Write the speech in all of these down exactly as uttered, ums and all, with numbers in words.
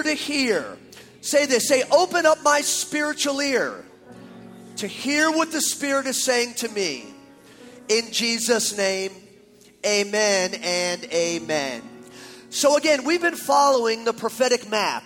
to hear. Say this, say, open up my spiritual ear to hear what the Spirit is saying to me. In Jesus' name, amen and amen. So again, we've been following the prophetic map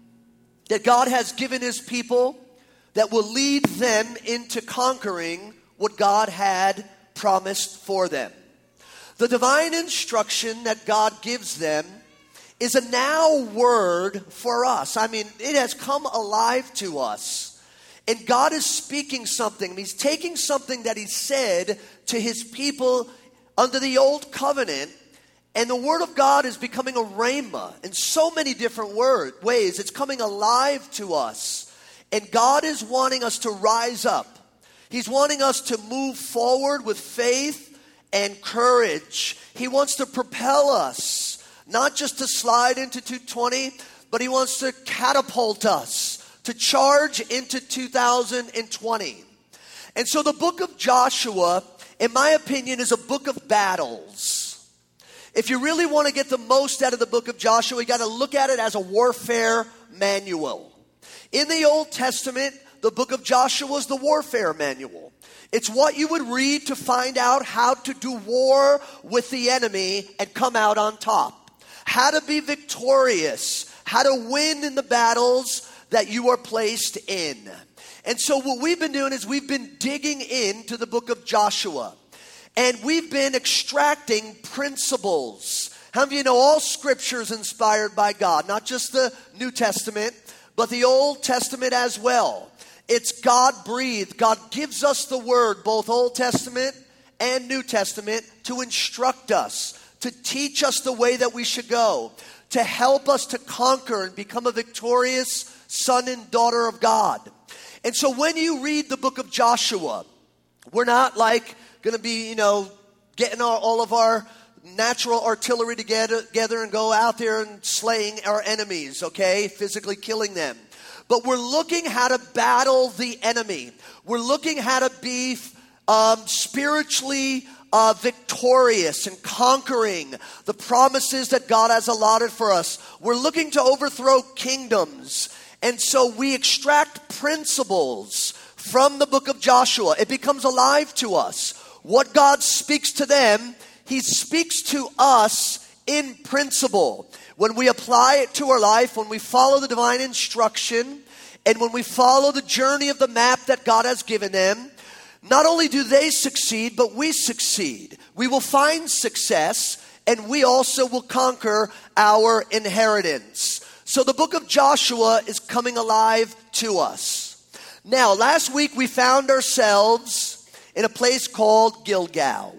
that God has given his people that will lead them into conquering what God had promised for them. The divine instruction that God gives them is a now word for us. I mean, it has come alive to us. And God is speaking something. He's taking something that he said to his people under the old covenant, and the word of God is becoming a rhema in so many different word, ways. It's coming alive to us. And God is wanting us to rise up. He's wanting us to move forward with faith and courage. He wants to propel us, not just to slide into two twenty, but he wants to catapult us to charge into two thousand twenty. And so the book of Joshua, in my opinion, is a book of battles. If you really want to get the most out of the book of Joshua, you got to look at it as a warfare manual. In the Old Testament, the book of Joshua is the warfare manual. It's what you would read to find out how to do war with the enemy and come out on top. How to be victorious. How to win in the battles that you are placed in. And so what we've been doing is we've been digging into the book of Joshua. And we've been extracting principles. How many of you know all scripture is inspired by God? Not just the New Testament, but the Old Testament as well. It's God-breathed. God gives us the word, both Old Testament and New Testament, to instruct us, to teach us the way that we should go, to help us to conquer and become a victorious son and daughter of God. And so when you read the book of Joshua, we're not like going to be, you know, getting our, all of our natural artillery together, together and go out there and slaying our enemies, okay? Physically killing them. But we're looking how to battle the enemy. We're looking how to be um, spiritually uh, victorious and conquering the promises that God has allotted for us. We're looking to overthrow kingdoms. And so we extract principles from the book of Joshua. It becomes alive to us. What God speaks to them, he speaks to us in principle. When we apply it to our life, when we follow the divine instruction, and when we follow the journey of the map that God has given them, not only do they succeed, but we succeed. We will find success, and we also will conquer our inheritance. So the book of Joshua is coming alive to us. Now, last week we found ourselves in a place called Gilgal.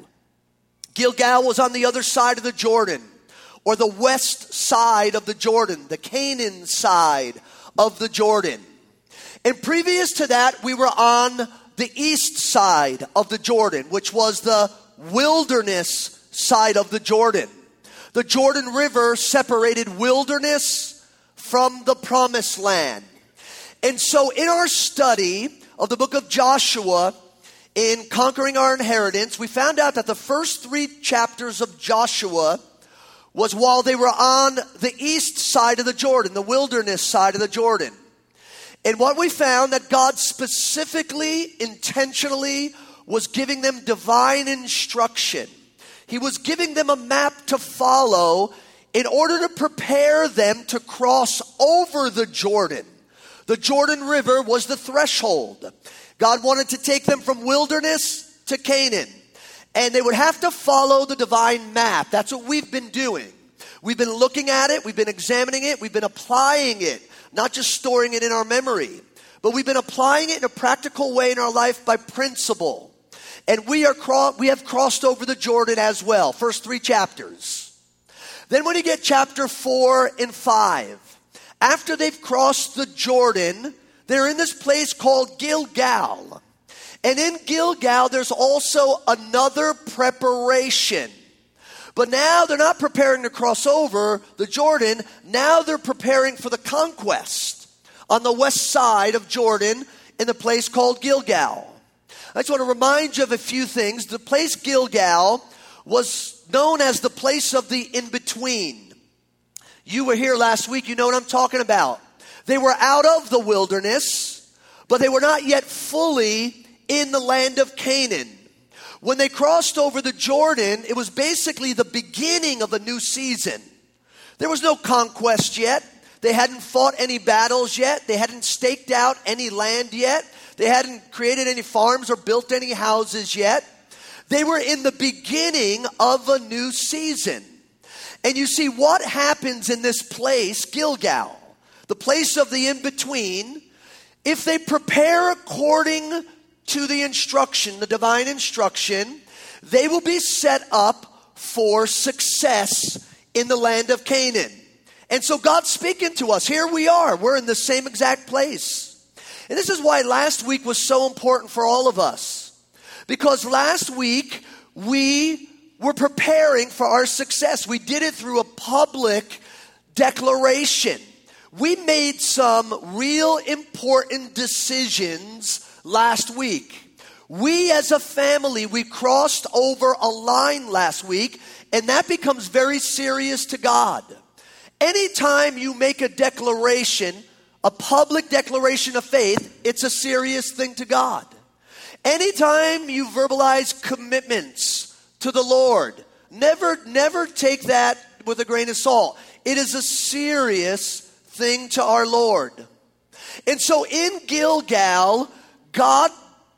Gilgal was on the other side of the Jordan, or the west side of the Jordan, the Canaan side of the Jordan. And previous to that, we were on the east side of the Jordan, which was the wilderness side of the Jordan. The Jordan River separated wilderness from the promised land. And so in our study of the book of Joshua, in Conquering Our Inheritance, we found out that the first three chapters of Joshua was while they were on the east side of the Jordan, the wilderness side of the Jordan. And what we found, that God specifically, intentionally was giving them divine instruction. He was giving them a map to follow in order to prepare them to cross over the Jordan. The Jordan River was the threshold. God wanted to take them from wilderness to Canaan. And they would have to follow the divine map. That's what we've been doing. We've been looking at it. We've been examining it. We've been applying it. Not just storing it in our memory. But we've been applying it in a practical way in our life by principle. And we are cro- we have crossed over the Jordan as well. First three chapters. Then when you get chapter four and five, after they've crossed the Jordan, they're in this place called Gilgal. And in Gilgal, there's also another preparation. But now they're not preparing to cross over the Jordan. Now they're preparing for the conquest on the west side of Jordan in the place called Gilgal. I just want to remind you of a few things. The place Gilgal was known as the place of the in-between. You were here last week, you know what I'm talking about. They were out of the wilderness, but they were not yet fully in the land of Canaan. When they crossed over the Jordan, it was basically the beginning of a new season. There was no conquest yet. They hadn't fought any battles yet. They hadn't staked out any land yet. They hadn't created any farms or built any houses yet. They were in the beginning of a new season. And you see what happens in this place, Gilgal, the place of the in-between. If they prepare according to the instruction, the divine instruction, they will be set up for success in the land of Canaan. And so God's speaking to us. Here we are. We're in the same exact place. And this is why last week was so important for all of us. Because last week we were preparing for our success. We did it through a public declaration. We made some real important decisions last week. We as a family, we crossed over a line last week, and that becomes very serious to God. Anytime you make a declaration, a public declaration of faith, it's a serious thing to God. Anytime you verbalize commitments to the Lord, never, never take that with a grain of salt. It is a serious thing to our Lord. And so in Gilgal, God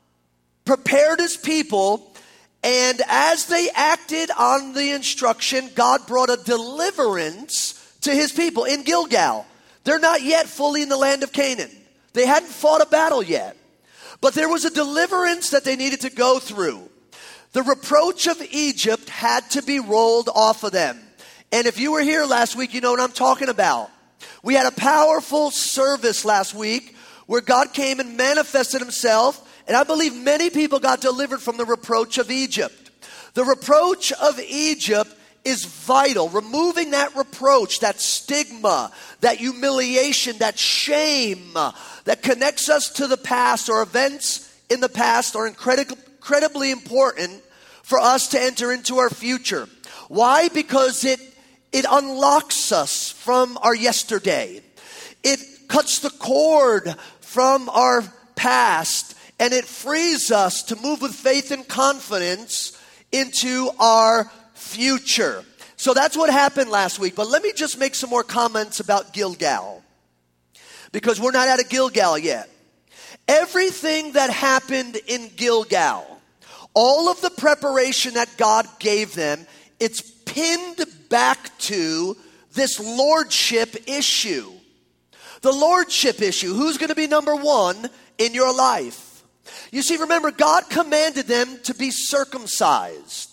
prepared his people, and as they acted on the instruction, God brought a deliverance to his people in Gilgal. They're not yet fully in the land of Canaan. They hadn't fought a battle yet. But there was a deliverance that they needed to go through. The reproach of Egypt had to be rolled off of them. And if you were here last week, you know what I'm talking about. We had a powerful service last week where God came and manifested himself. And I believe many people got delivered from the reproach of Egypt. The reproach of Egypt is vital. Removing that reproach, that stigma, that humiliation, that shame that connects us to the past or events in the past are incredible. Incredibly important for us to enter into our future. Why? Because it it unlocks us from our yesterday. It cuts the cord from our past, and it frees us to move with faith and confidence into our future. So that's what happened last week. But let me just make some more comments about Gilgal, because we're not at a Gilgal yet. Everything that happened in Gilgal, all of the preparation that God gave them, it's pinned back to this lordship issue. The lordship issue. Who's going to be number one in your life? You see, remember, God commanded them to be circumcised.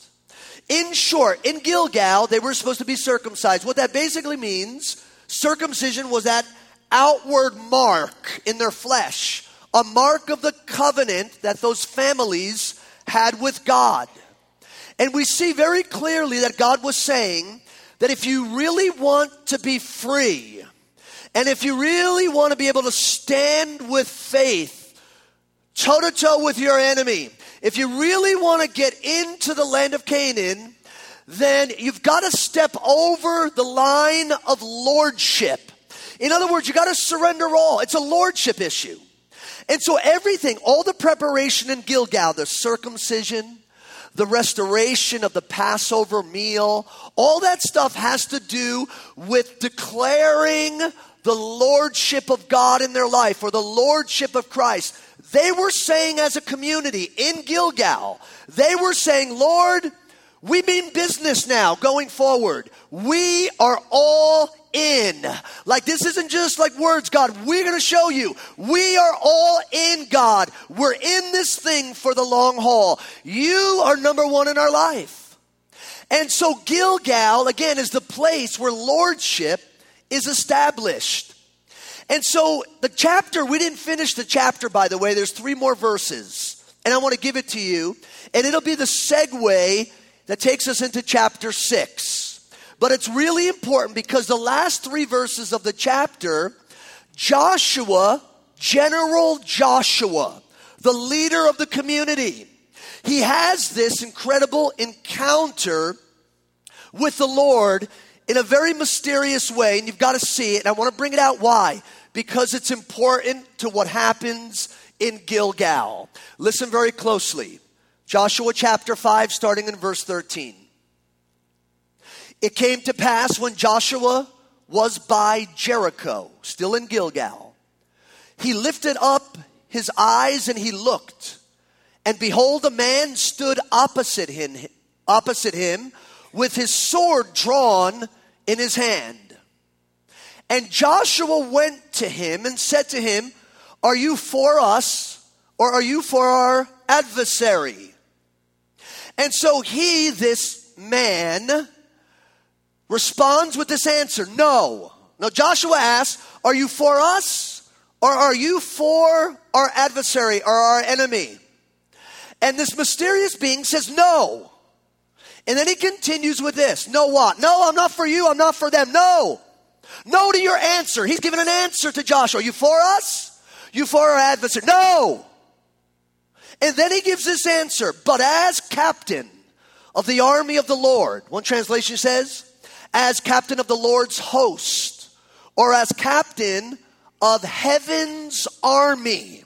In short, in Gilgal, they were supposed to be circumcised. What that basically means, circumcision was that outward mark in their flesh, a mark of the covenant that those families had with God. And we see very clearly that God was saying that if you really want to be free, and if you really want to be able to stand with faith, toe-to-toe with your enemy, if you really want to get into the land of Canaan, then you've got to step over the line of lordship. In other words, you got to surrender all. It's a lordship issue. And so everything, all the preparation in Gilgal, the circumcision, the restoration of the Passover meal, all that stuff has to do with declaring the lordship of God in their life, or the lordship of Christ. They were saying as a community in Gilgal, they were saying, Lord, we mean business now going forward. We are all in. Like, this isn't just like words, God. We're going to show you. We are all in, God. We're in this thing for the long haul. You are number one in our life. And so Gilgal, again, is the place where lordship is established. And so the chapter, we didn't finish the chapter, by the way. There's three more verses. And I want to give it to you. And it'll be the segue that takes us into chapter six. But it's really important because the last three verses of the chapter, Joshua, General Joshua, the leader of the community, he has this incredible encounter with the Lord in a very mysterious way, and you've got to see it, and I want to bring it out. Why? Because it's important to what happens in Gilgal. Listen very closely. Joshua chapter five, starting in verse thirteen. It came to pass when Joshua was by Jericho, still in Gilgal, he lifted up his eyes and he looked, and behold, a man stood opposite him, opposite him with his sword drawn in his hand. And Joshua went to him and said to him, are you for us or are you for our adversary? And so he, this man, responds with this answer, no. Now Joshua asks, are you for us or are you for our adversary or our enemy? And this mysterious being says no. And then he continues with this, no what? No, I'm not for you, I'm not for them, no. No to your answer. He's given an answer to Joshua. Are you for us? You for our adversary? No. And then he gives this answer, but as captain of the army of the Lord, one translation says, as captain of the Lord's host, or as captain of heaven's army.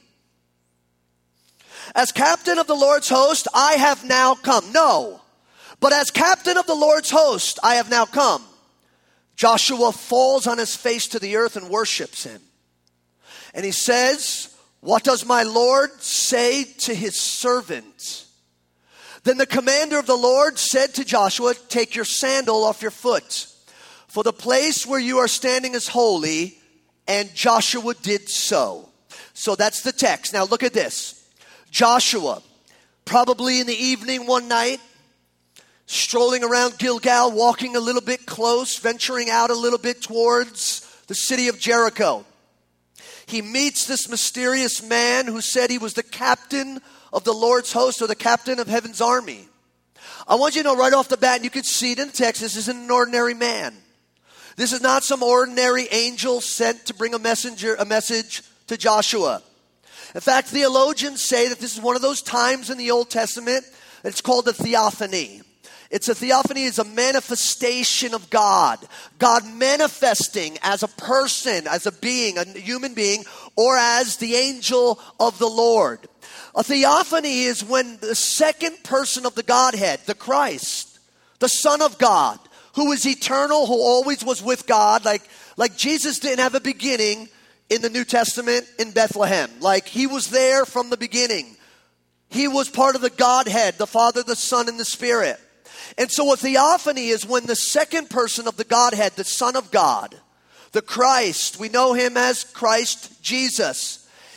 As captain of the Lord's host, I have now come. No, but as captain of the Lord's host, I have now come. Joshua falls on his face to the earth and worships him. And he says, what does my Lord say to his servant? Then the commander of the Lord said to Joshua, take your sandal off your foot, for the place where you are standing is holy. And Joshua did so. So that's the text. Now look at this. Joshua, probably in the evening one night, strolling around Gilgal, walking a little bit close, venturing out a little bit towards the city of Jericho. He meets this mysterious man who said he was the captain of the Lord's host, or the captain of heaven's army. I want you to know right off the bat, and you can see it in the text, this isn't an ordinary man. This is not some ordinary angel sent to bring a messenger, a message to Joshua. In fact, theologians say that this is one of those times in the Old Testament, it's called a theophany. It's a theophany is a manifestation of God. God manifesting as a person, as a being, a human being, or as the angel of the Lord. A theophany is when the second person of the Godhead, the Christ, the Son of God, who is eternal, who always was with God, like, like Jesus didn't have a beginning in the New Testament in Bethlehem. Like he was there from the beginning. He was part of the Godhead, the Father, the Son, and the Spirit. And so a theophany is when the second person of the Godhead, the Son of God, the Christ, we know him as Christ Jesus,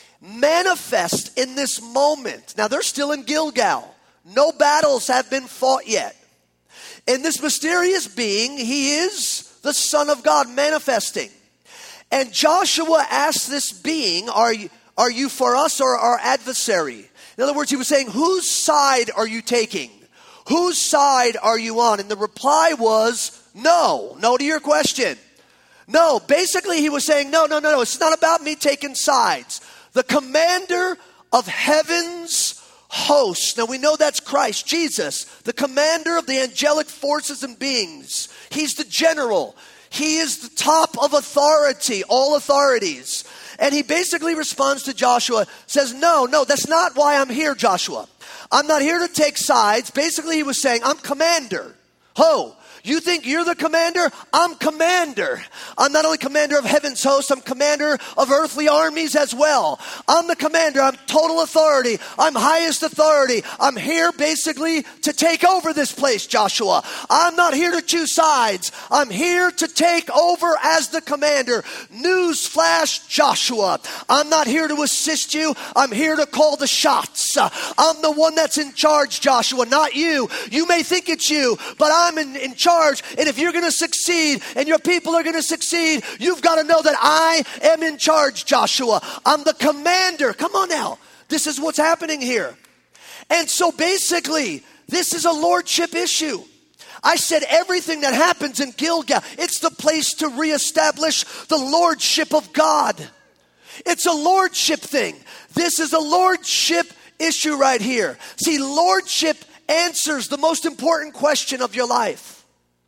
manifest in this moment. Now they're still in Gilgal. No battles have been fought yet. And this mysterious being, he is the Son of God manifesting. And Joshua asked this being, are you, are you for us or our adversary? In other words, he was saying, whose side are you taking? Whose side are you on? And the reply was, no. No to your question. No. Basically, he was saying, no, no, no, no. It's not about me taking sides. The commander of heaven's hosts. Now we know that's Christ, Jesus, the commander of the angelic forces and beings. He's the general. He is the top of authority, all authorities. And he basically responds to Joshua, says, no, no, that's not why I'm here, Joshua. I'm not here to take sides. Basically, he was saying, I'm commander. Ho, you think you're the commander? I'm commander. I'm not only commander of heaven's host, I'm commander of earthly armies as well. I'm the commander. I'm total authority. I'm highest authority. I'm here basically to take over this place, Joshua. I'm not here to choose sides. I'm here to take over as the commander. Newsflash, Joshua. I'm not here to assist you. I'm here to call the shots. I'm the one that's in charge, Joshua, not you. You may think it's you, but I'm in, in charge. And if you're going to succeed and your people are going to succeed, you've got to know that I am in charge, Joshua. I'm the commander. Come on now. This is what's happening here. And so basically, this is a lordship issue. I said everything that happens in Gilgal, it's the place to reestablish the lordship of God. It's a lordship thing. This is a lordship issue right here. See, lordship answers the most important question of your life.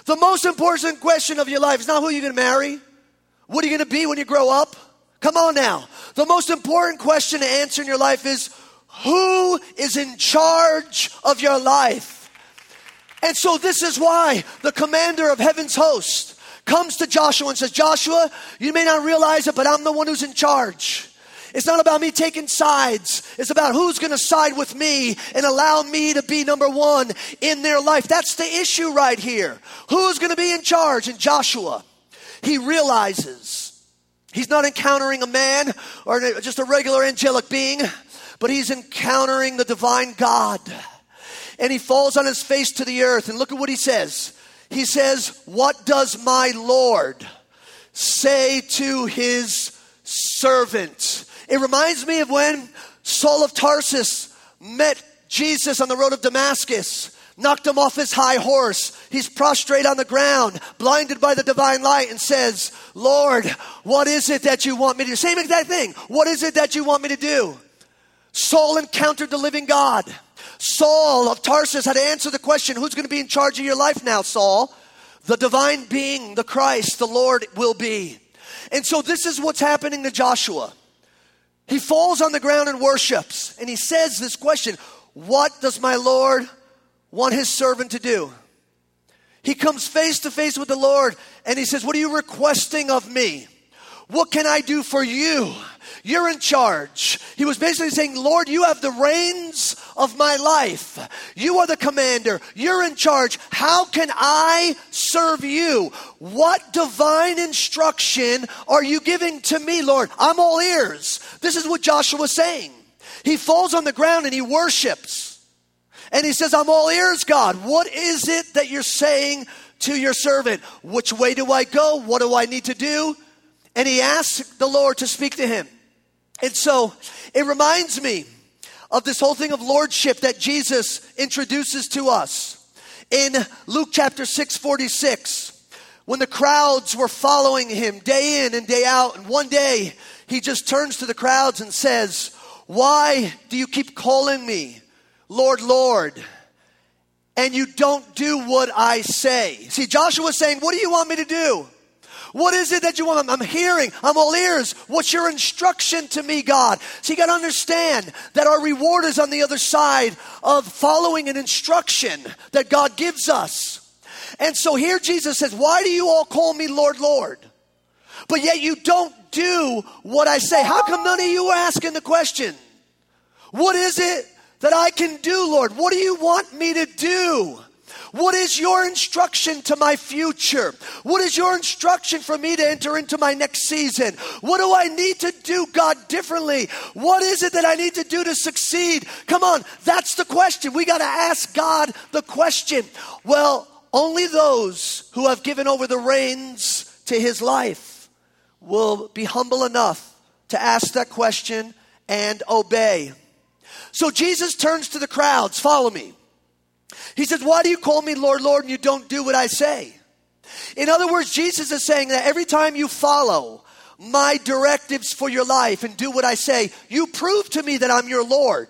The most important question of your life is not who you're going to marry. What are you going to be when you grow up? Come on now. The most important question to answer in your life is, who is in charge of your life? And so this is why the commander of heaven's host comes to Joshua and says, Joshua, you may not realize it, but I'm the one who's in charge. It's not about me taking sides. It's about who's going to side with me and allow me to be number one in their life. That's the issue right here. Who's going to be in charge? And Joshua, he realizes he's not encountering a man or just a regular angelic being, but he's encountering the divine God. And he falls on his face to the earth. And look at what he says. He says, what does my Lord say to his servant? It reminds me of when Saul of Tarsus met Jesus on the road of Damascus, knocked him off his high horse. He's prostrate on the ground, blinded by the divine light, and says, Lord, what is it that you want me to do? Same exact thing. What is it that you want me to do? Saul encountered the living God. Saul of Tarsus had to answer the question, who's going to be in charge of your life now, Saul? The divine being, the Christ, the Lord will be. And so this is what's happening to Joshua. He falls on the ground and worships. And he says this question, what does my Lord want his servant to do? He comes face to face with the Lord and he says, what are you requesting of me? What can I do for you? You're in charge. He was basically saying, Lord, you have the reins of my life. You are the commander. You're in charge. How can I serve you? What divine instruction are you giving to me, Lord? I'm all ears. This is what Joshua was saying. He falls on the ground and he worships. And he says, I'm all ears, God. What is it that you're saying to your servant? Which way do I go? What do I need to do? And he asks the Lord to speak to him. And so it reminds me of this whole thing of lordship that Jesus introduces to us in Luke chapter six forty-six, when the crowds were following him day in and day out. And one day he just turns to the crowds and says, why do you keep calling me Lord, Lord, and you don't do what I say? See, Joshua was saying, what do you want me to do? What is it that you want? I'm hearing. I'm all ears. What's your instruction to me, God? So you got to understand that our reward is on the other side of following an instruction that God gives us. And so here Jesus says, why do you all call me Lord, Lord? But yet you don't do what I say. How come none of you are asking the question? What is it that I can do, Lord? What do you want me to do? What is your instruction to my future? What is your instruction for me to enter into my next season? What do I need to do, God, differently? What is it that I need to do to succeed? Come on, that's the question. We got to ask God the question. Well, only those who have given over the reins to his life will be humble enough to ask that question and obey. So Jesus turns to the crowds. Follow me. He says, why do you call me Lord, Lord, and you don't do what I say? In other words, Jesus is saying that every time you follow my directives for your life and do what I say, you prove to me that I'm your Lord.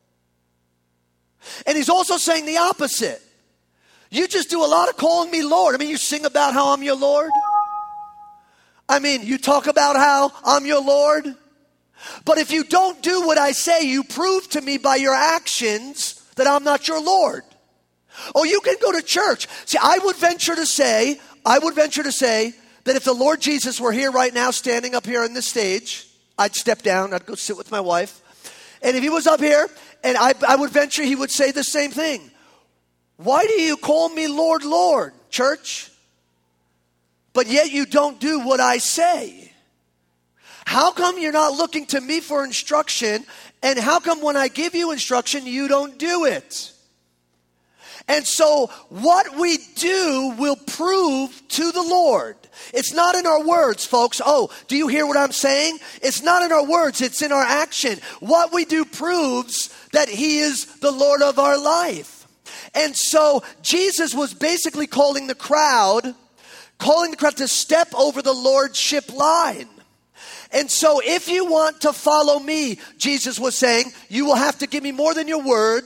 And he's also saying the opposite. You just do a lot of calling me Lord. I mean, you sing about how I'm your Lord. I mean, you talk about how I'm your Lord. But if you don't do what I say, you prove to me by your actions that I'm not your Lord. Oh, you can go to church. See, I would venture to say, I would venture to say that if the Lord Jesus were here right now, standing up here on this stage, I'd step down, I'd go sit with my wife. And if he was up here, and I, I would venture he would say the same thing. Why do you call me Lord, Lord, church? But yet you don't do what I say. How come you're not looking to me for instruction? And how come when I give you instruction, you don't do it? And so what we do will prove to the Lord. It's not in our words, folks. Oh, do you hear what I'm saying? It's not in our words. It's in our action. What we do proves that he is the Lord of our life. And so Jesus was basically calling the crowd, calling the crowd to step over the lordship line. And so if you want to follow me, Jesus was saying, you will have to give me more than your words.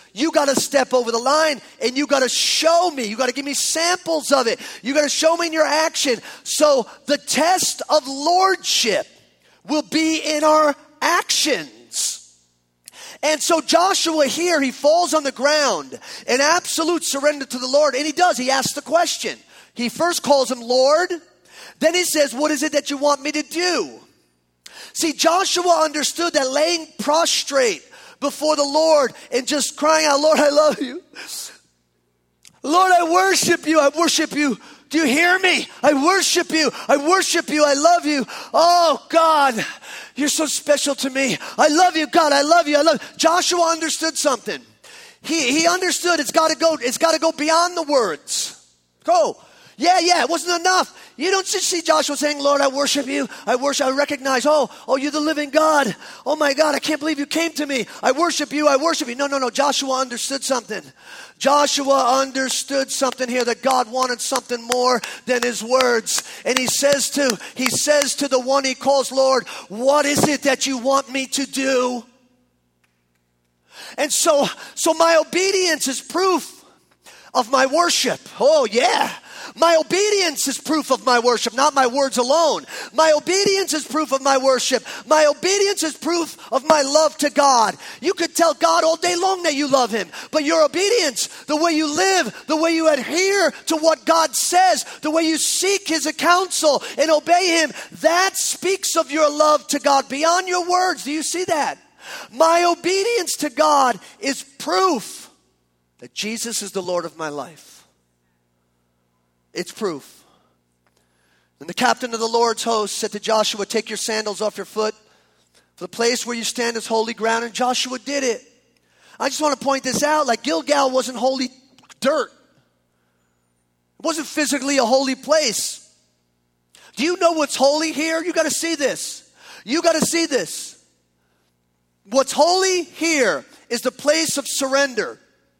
you got to step over the line and you got to show me. You got to give me samples of it. You got to show me in your action. So the test of lordship will be in our actions. And so Joshua here, he falls on the ground in absolute surrender to the Lord. And he does. He asks the question. He first calls him Lord. Then he says, what is it that you want me to do? See, Joshua understood that laying prostrate before the Lord and just crying out, Lord, I love you. Lord, I worship you. I worship you. Do you hear me? I worship you. I worship you. I love you. Oh, God, you're so special to me. I love you, God. I love you. I love you. Joshua understood something. He, he understood it's got to go, it's got to go beyond the words. Go. Yeah, yeah, it wasn't enough. You don't just see Joshua saying, Lord, I worship you. I worship, I recognize, oh, oh, you're the living God. Oh my God, I can't believe you came to me. I worship you, I worship you. No, no, no, Joshua understood something. Joshua understood something here, that God wanted something more than his words. And he says to, he says to the one he calls Lord, what is it that you want me to do? And so, so my obedience is proof of my worship. Oh yeah. My obedience is proof of my worship, not my words alone. My obedience is proof of my worship. My obedience is proof of my love to God. You could tell God all day long that you love him, but your obedience, the way you live, the way you adhere to what God says, the way you seek his counsel and obey him, that speaks of your love to God beyond your words. Do you see that? My obedience to God is proof that Jesus is the Lord of my life. It's proof. Then the captain of the Lord's host said to Joshua, take your sandals off your foot, for the place where you stand is holy ground. And Joshua did it. I just want to point this out. Like Gilgal wasn't holy dirt. It wasn't physically a holy place. Do you know what's holy here? You got to see this. You got to see this. What's holy here is the place of surrender.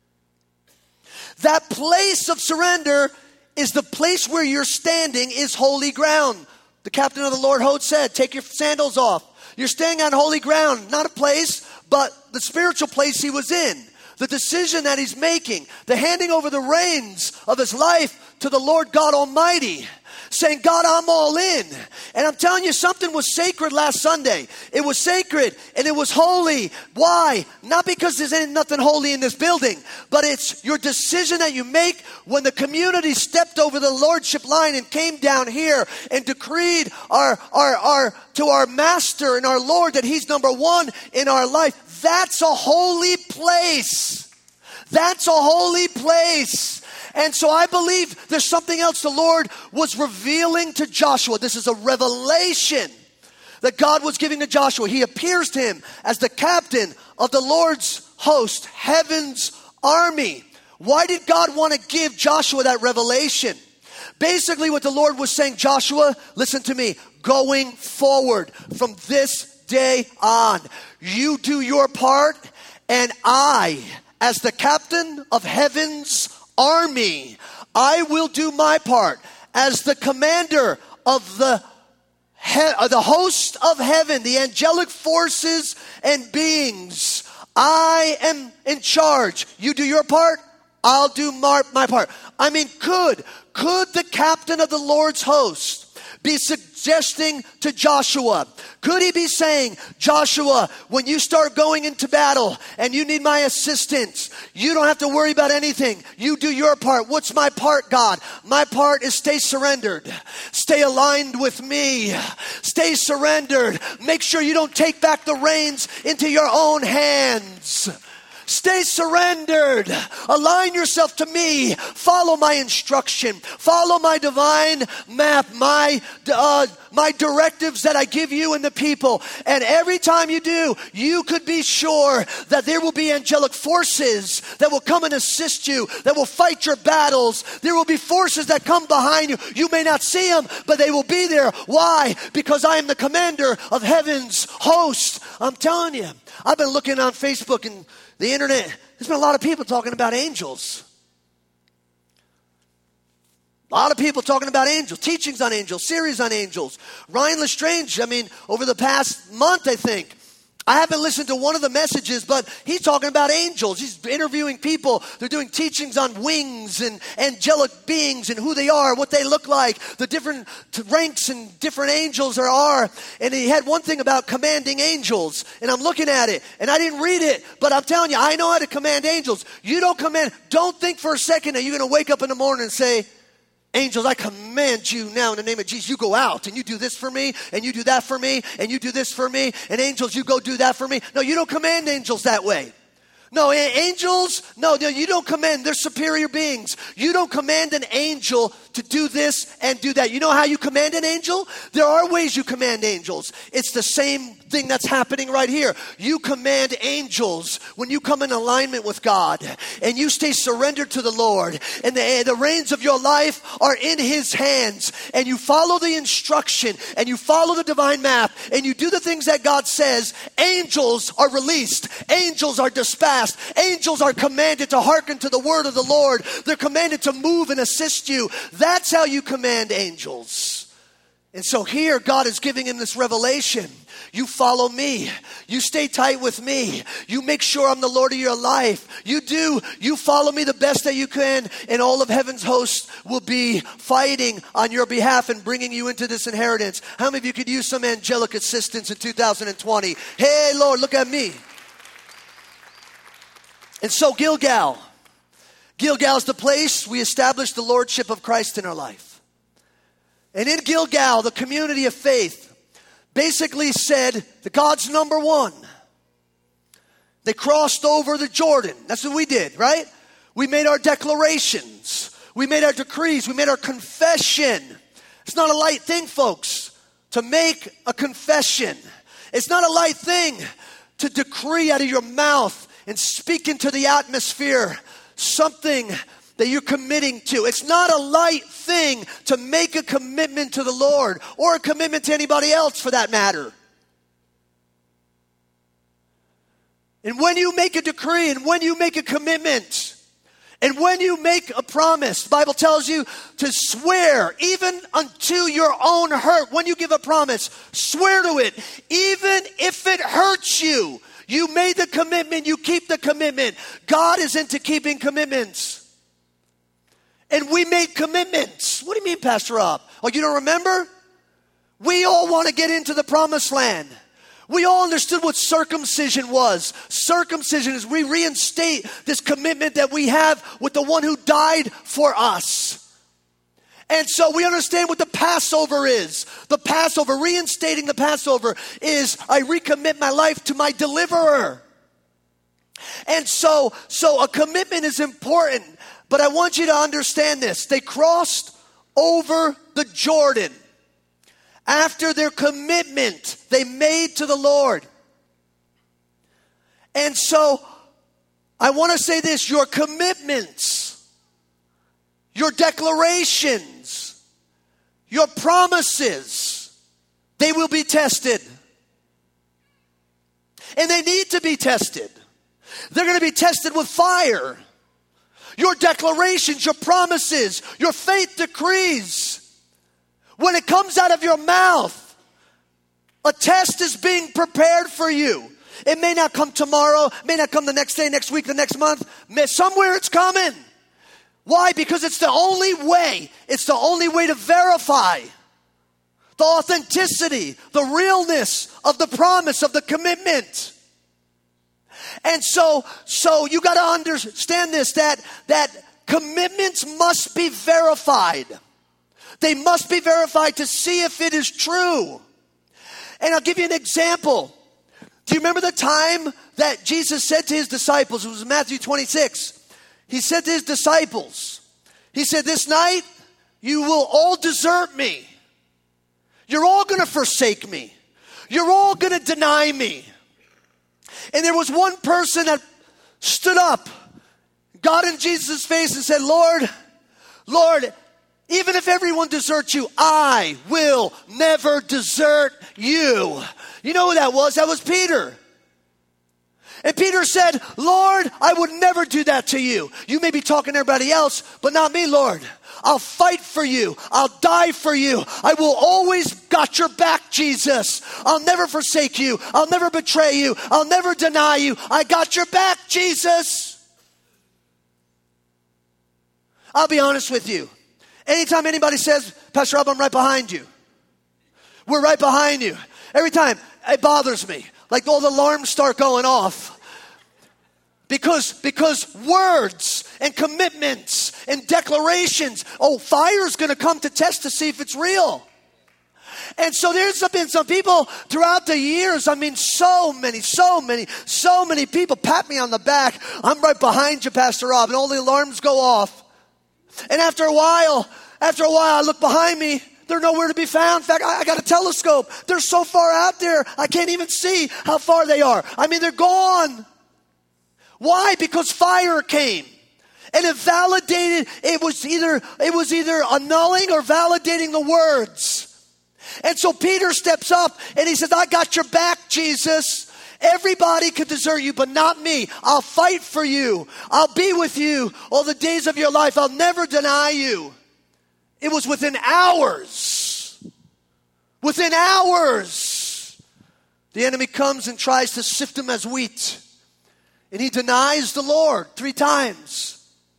That place of surrender is the place where you're standing is holy ground. The captain of the Lord host said, take your sandals off. You're standing on holy ground, not a place, but the spiritual place he was in. The decision that he's making, the handing over the reins of his life to the Lord God Almighty, saying, God, I'm all in. And I'm telling you, something was sacred last Sunday. It was sacred and it was holy. Why? Not because there's ain't nothing holy in this building, but it's your decision that you make when the community stepped over the lordship line and came down here and decreed our, our, our, to our master and our Lord that he's number one in our life. That's a holy place. That's a holy place. And so I believe there's something else the Lord was revealing to Joshua. This is a revelation that God was giving to Joshua. He appears to him as the captain of the Lord's host, heaven's army. Why did God want to give Joshua that revelation? Basically what the Lord was saying, Joshua, listen to me, going forward from this day on, you do your part, and I, as the captain of heaven's army, I will do my part as the commander of the he- of the host of heaven, the angelic forces and beings. I am in charge. You do your part, I'll do my, my part. I mean, could could the captain of the Lord's host be suggesting to Joshua, could he be saying, Joshua, when you start going into battle and you need my assistance, you don't have to worry about anything. You do your part. What's my part, God? My part is stay surrendered. Stay aligned with me. Stay surrendered. Make sure you don't take back the reins into your own hands. Stay surrendered. Align yourself to me. Follow my instruction. Follow my divine map, my uh, my directives that I give you and the people. And every time you do, you could be sure that there will be angelic forces that will come and assist you, that will fight your battles. There will be forces that come behind you. You may not see them, but they will be there. Why? Because I am the commander of heaven's host. I'm telling you, I've been looking on Facebook and the internet. There's been a lot of people talking about angels. A lot of people talking about angels, teachings on angels, series on angels. Ryan Lestrange, I mean, over the past month, I think, I haven't listened to one of the messages, but he's talking about angels. He's interviewing people. They're doing teachings on wings and angelic beings and who they are, what they look like, the different ranks and different angels there are. And he had one thing about commanding angels. And I'm looking at it, and I didn't read it, but I'm telling you, I know how to command angels. You don't command. Don't think for a second that you're going to wake up in the morning and say, angels, I command you now in the name of Jesus, you go out and you do this for me, and you do that for me, and you do this for me, and angels, you go do that for me. No, you don't command angels that way. No, angels, no, no, you don't command. They're superior beings. You don't command an angel to do this and do that. You know how you command an angel? There are ways you command angels. It's the same thing that's happening right here. You command angels when you come in alignment with God and you stay surrendered to the Lord, and the, the reins of your life are in His hands, and you follow the instruction and you follow the divine map and you do the things that God says. Angels are released. Angels are dispatched. Angels are commanded to hearken to the word of the Lord. They're commanded to move and assist you. That's how you command angels. And so here God is giving him this revelation. You follow me. You stay tight with me. You make sure I'm the Lord of your life. You do. You follow me the best that you can, and all of heaven's hosts will be fighting on your behalf and bringing you into this inheritance. How many of you could use some angelic assistance in two thousand twenty? Hey, Lord, look at me. And so Gilgal. Gilgal is the place we establish the lordship of Christ in our life. And in Gilgal, the community of faith basically said that God's number one. They crossed over the Jordan. That's what we did, right? We made our declarations. We made our decrees. We made our confession. It's not a light thing, folks, to make a confession. It's not a light thing to decree out of your mouth and speak into the atmosphere something that you're committing to. It's not a light thing to make a commitment to the Lord or a commitment to anybody else for that matter. And when you make a decree and when you make a commitment and when you make a promise, the Bible tells you to swear even unto your own hurt. When you give a promise, swear to it, even if it hurts you. You made the commitment, you keep the commitment. God is into keeping commitments. And we made commitments. What do you mean, Pastor Rob? Oh, you don't remember? We all want to get into the promised land. We all understood what circumcision was. Circumcision is we reinstate this commitment that we have with the one who died for us. And so we understand what the Passover is. The Passover, reinstating the Passover, is I recommit my life to my deliverer. And so, so a commitment is important. But I want you to understand this. They crossed over the Jordan after their commitment they made to the Lord. And so I want to say this, your commitments, your declarations, your promises, they will be tested. And they need to be tested. They're going to be tested with fire. Your declarations, your promises, your faith decrees. When it comes out of your mouth, a test is being prepared for you. It may not come tomorrow, it may not come the next day, next week, the next month. Somewhere it's coming. Why? Because it's the only way. It's the only way to verify the authenticity, the realness of the promise, of the commitment. And so, so you got to understand this, that, that commitments must be verified. They must be verified to see if it is true. And I'll give you an example. Do you remember the time that Jesus said to his disciples, it was Matthew twenty-six, he said to his disciples, he said, this night you will all desert me. You're all going to forsake me. You're all going to deny me. And there was one person that stood up, got in Jesus' face and said, Lord, Lord, even if everyone deserts you, I will never desert you. You know who that was? That was Peter. And Peter said, Lord, I would never do that to you. You may be talking to everybody else, but not me, Lord. I'll fight for you. I'll die for you. I will always got your back, Jesus. I'll never forsake you. I'll never betray you. I'll never deny you. I got your back, Jesus. I'll be honest with you. Anytime anybody says, Pastor Rob, I'm right behind you. We're right behind you. Every time, it bothers me. Like all the alarms start going off. Because, because words and commitments and declarations, oh, fire's going to come to test to see if it's real. And so there's been some people throughout the years, I mean, so many, so many, so many people pat me on the back. I'm right behind you, Pastor Rob, and all the alarms go off. And after a while, after a while, I look behind me. They're nowhere to be found. In fact, I, I got a telescope. They're so far out there, I can't even see how far they are. I mean, they're gone. Why? Because fire came. And it validated, it was either, it was either annulling or validating the words. And so Peter steps up and he says, I got your back, Jesus. Everybody could desert you, but not me. I'll fight for you. I'll be with you all the days of your life. I'll never deny you. It was within hours. Within hours. The enemy comes and tries to sift him as wheat. And he denies the Lord three times.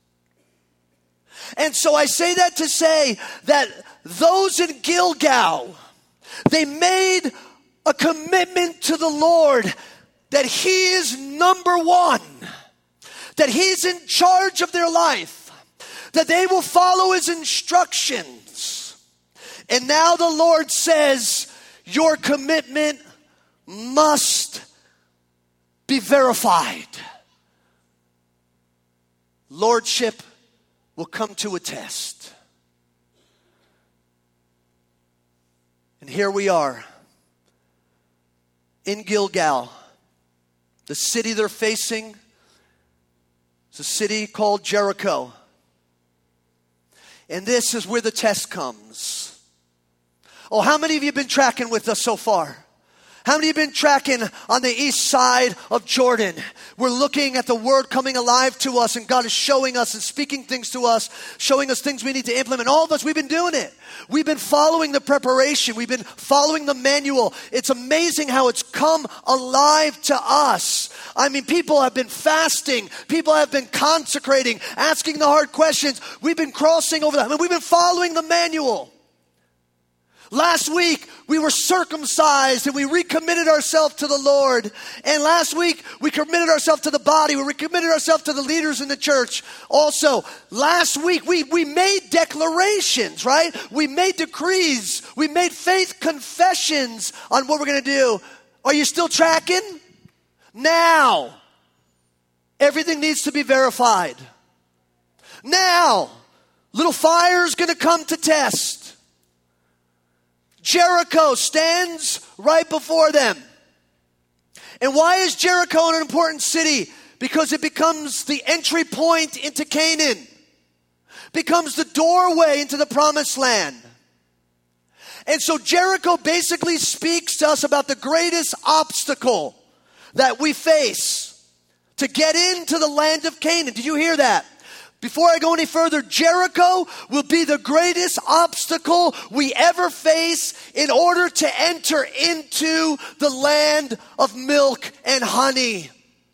And so I say that to say that those in Gilgal, they made a commitment to the Lord that He is number one, that He's in charge of their life, that they will follow His instructions. And now the Lord says, your commitment must be verified. Lordship will come to a test. And here we are in Gilgal. The city they're facing is a city called Jericho. And this is where the test comes. Oh, how many of you have been tracking with us so far? How many have been tracking on the east side of Jordan? We're looking at the word coming alive to us, and God is showing us and speaking things to us, showing us things we need to implement. All of us, we've been doing it. We've been following the preparation. We've been following the manual. It's amazing how it's come alive to us. I mean, people have been fasting. People have been consecrating, asking the hard questions. We've been crossing over that. I mean, we've been following the manual. Last week, we were circumcised and we recommitted ourselves to the Lord. And last week, we committed ourselves to the body. We recommitted ourselves to the leaders in the church. Also, last week, we, we made declarations, right? We made decrees. We made faith confessions on what we're going to do. Are you still tracking? Now, everything needs to be verified. Now, little fire's going to come to test. Jericho stands right before them. And why is Jericho an important city? Because it becomes the entry point into Canaan. Becomes the doorway into the promised land. And so Jericho basically speaks to us about the greatest obstacle that we face to get into the land of Canaan. Did you hear that? Before I go any further, Jericho will be the greatest obstacle we ever face in order to enter into the land of milk and honey.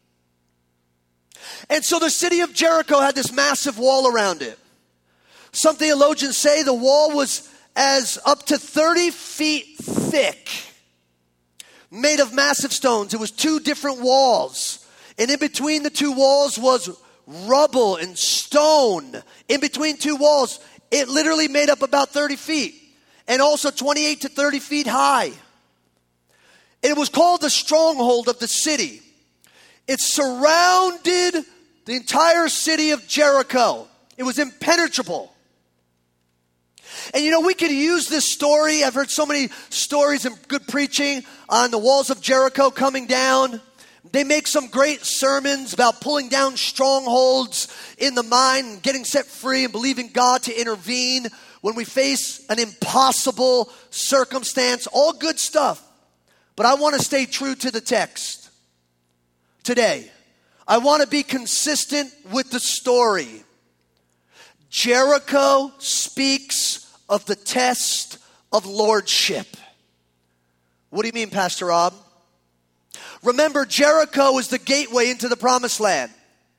And so the city of Jericho had this massive wall around it. Some theologians say the wall was as up to thirty feet thick, made of massive stones. It was two different walls. And in between the two walls was rubble and stone. In between two walls, it literally made up about thirty feet. And also twenty-eight to thirty feet high. And it was called the stronghold of the city. It surrounded the entire city of Jericho. It was impenetrable. And you know, we could use this story. I've heard so many stories and good preaching on the walls of Jericho coming down. They make some great sermons about pulling down strongholds in the mind and getting set free and believing God to intervene when we face an impossible circumstance. All good stuff. But I want to stay true to the text. today. I want to be consistent with the story. Jericho speaks of the test of lordship. What do you mean, Pastor Rob? Remember, Jericho is the gateway into the promised land.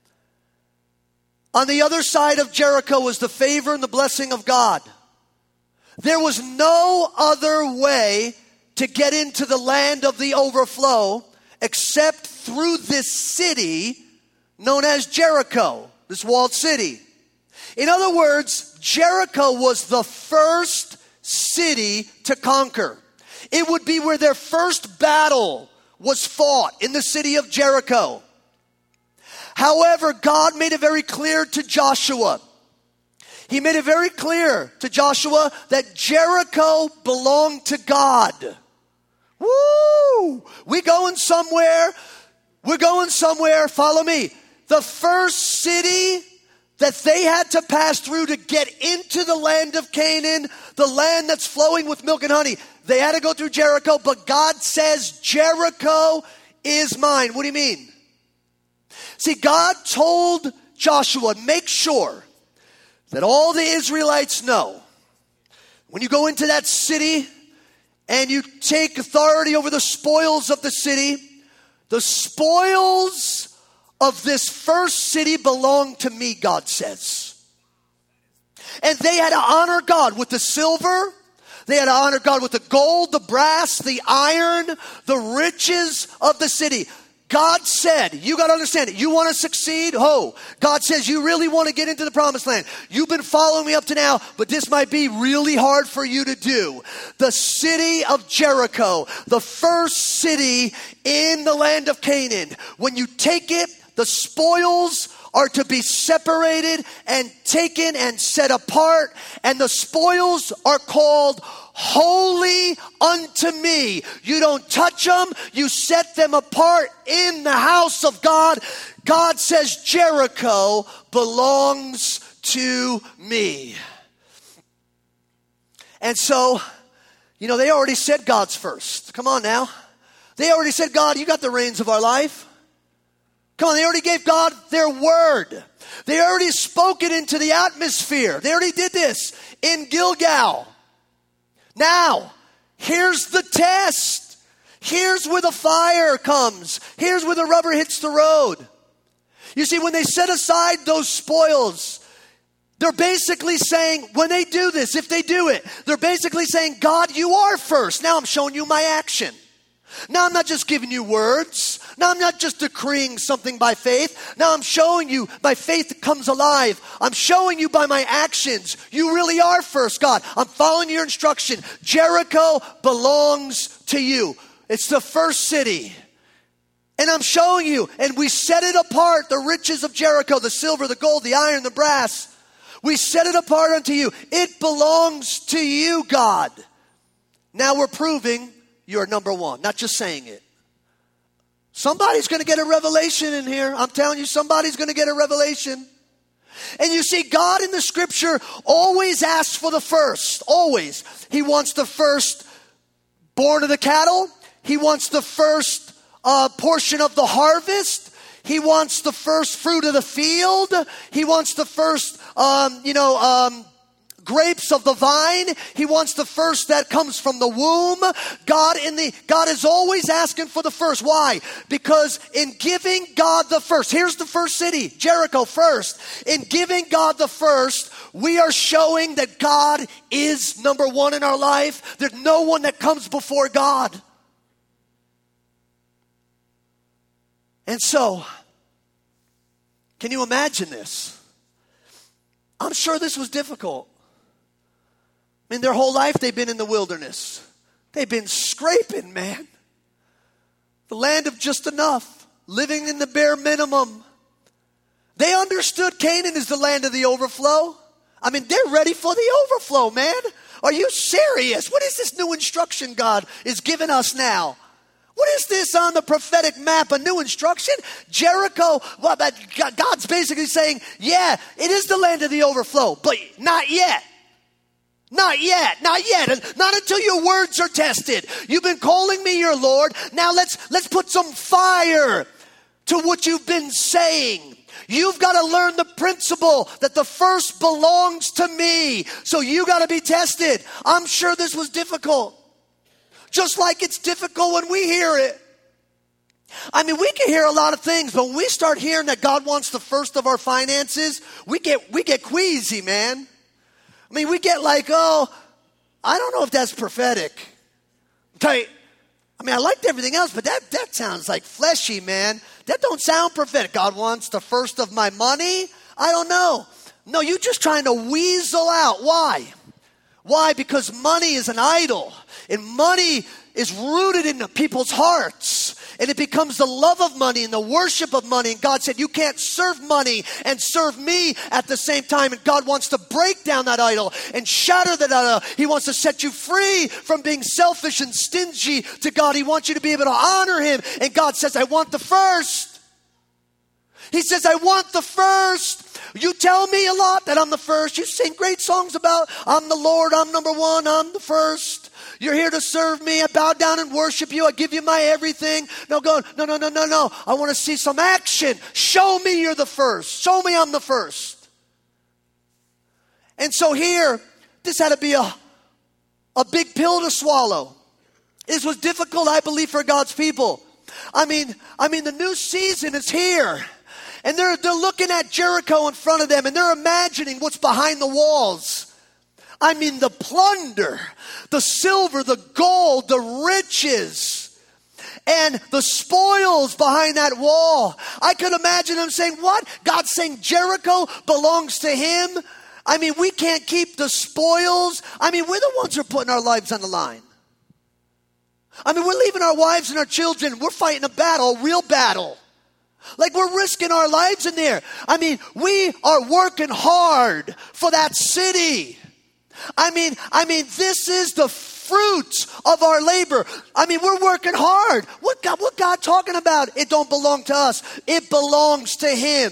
On the other side of Jericho was the favor and the blessing of God. There was no other way to get into the land of the overflow except through this city known as Jericho, this walled city. In other words, Jericho was the first city to conquer. It would be where their first battle was fought, in the city of Jericho. However, God made it very clear to Joshua. He made it very clear to Joshua that Jericho belonged to God. Woo! We going somewhere. We're going somewhere. Follow me. The first city that they had to pass through to get into the land of Canaan, the land that's flowing with milk and honey, they had to go through Jericho, but God says Jericho is mine. What do you mean? See, God told Joshua, make sure that all the Israelites know, when you go into that city and you take authority over the spoils of the city, the spoils of this first city belong to me, God says. And they had to honor God with the silver. They had to honor God with the gold, the brass, the iron, the riches of the city. God said, you got to understand it. You want to succeed? Ho. God says, you really want to get into the promised land. You've been following me up to now, but this might be really hard for you to do. The city of Jericho, the first city in the land of Canaan. When you take it, the spoils are to be separated and taken and set apart. And the spoils are called holy unto me. You don't touch them. You set them apart in the house of God. God says Jericho belongs to me. And so, you know, they already said God's first. Come on now. They already said, God, you got the reins of our life. Come on, they already gave God their word. They already spoke it into the atmosphere. They already did this in Gilgal. Now, here's the test. Here's where the fire comes. Here's where the rubber hits the road. You see, when they set aside those spoils, they're basically saying, when they do this, if they do it, they're basically saying, God, you are first. Now I'm showing you my action. Now I'm not just giving you words. Now I'm not just decreeing something by faith. Now I'm showing you by faith it comes alive. I'm showing you by my actions. You really are first, God. I'm following your instruction. Jericho belongs to you. It's the first city. And I'm showing you. And we set it apart, the riches of Jericho, the silver, the gold, the iron, the brass. We set it apart unto you. It belongs to you, God. Now we're proving you're number one, not just saying it. Somebody's going to get a revelation in here. I'm telling you, somebody's going to get a revelation. And you see, God in the scripture always asks for the first. Always. He wants the first born of the cattle. He wants the first uh, portion of the harvest. He wants the first fruit of the field. He wants the first, um, you know, um, grapes of the vine. He wants the first that comes from the womb. God in the God is always asking for the first. Why? Because in giving God the first, here's the first city, Jericho first. In giving God the first, we are showing that God is number one in our life. There's no one that comes before God. And so, can you imagine this? I'm sure this was difficult. I mean, their whole life they've been in the wilderness. They've been scraping, man. The land of just enough. Living in the bare minimum. They understood Canaan is the land of the overflow. I mean, they're ready for the overflow, man. Are you serious? What is this new instruction God is giving us now? What is this on the prophetic map? A new instruction? Jericho, well, God's basically saying, yeah, it is the land of the overflow, but not yet. Not yet, not yet, not until your words are tested. You've been calling me your Lord. Now let's let's put some fire to what you've been saying. You've got to learn the principle that the first belongs to me. So you got to be tested. I'm sure this was difficult. Just like it's difficult when we hear it. I mean, we can hear a lot of things, but when we start hearing that God wants the first of our finances, we get we get queasy, man. I mean, we get like, oh, I don't know if that's prophetic. I mean, I liked everything else, but that, that sounds like fleshy, man. That don't sound prophetic. God wants the first of my money? I don't know. No, you're just trying to weasel out. Why? Why? Because money is an idol. And money is rooted in people's hearts. And it becomes the love of money and the worship of money. And God said, you can't serve money and serve me at the same time. And God wants to break down that idol and shatter that idol. He wants to set you free from being selfish and stingy to God. He wants you to be able to honor him. And God says, I want the first. He says, I want the first. You tell me a lot that I'm the first. You sing great songs about I'm the Lord, I'm number one, I'm the first. You're here to serve me. I bow down and worship you. I give you my everything. No, go, no, no, no, no, no. I want to see some action. Show me you're the first. Show me I'm the first. And so here, this had to be a, a big pill to swallow. This was difficult, I believe, for God's people. I mean, I mean, the new season is here. And they're, they're looking at Jericho in front of them, and they're imagining what's behind the walls. I mean, the plunder, the silver, the gold, the riches, and the spoils behind that wall. I could imagine them saying, what? God's saying Jericho belongs to him? I mean, we can't keep the spoils. I mean, we're the ones who are putting our lives on the line. I mean, we're leaving our wives and our children. We're fighting a battle, a real battle. Like we're risking our lives in there. I mean, we are working hard for that city. I mean, I mean, this is the fruit of our labor. I mean, we're working hard. What God, what God talking about? It don't belong to us. It belongs to him.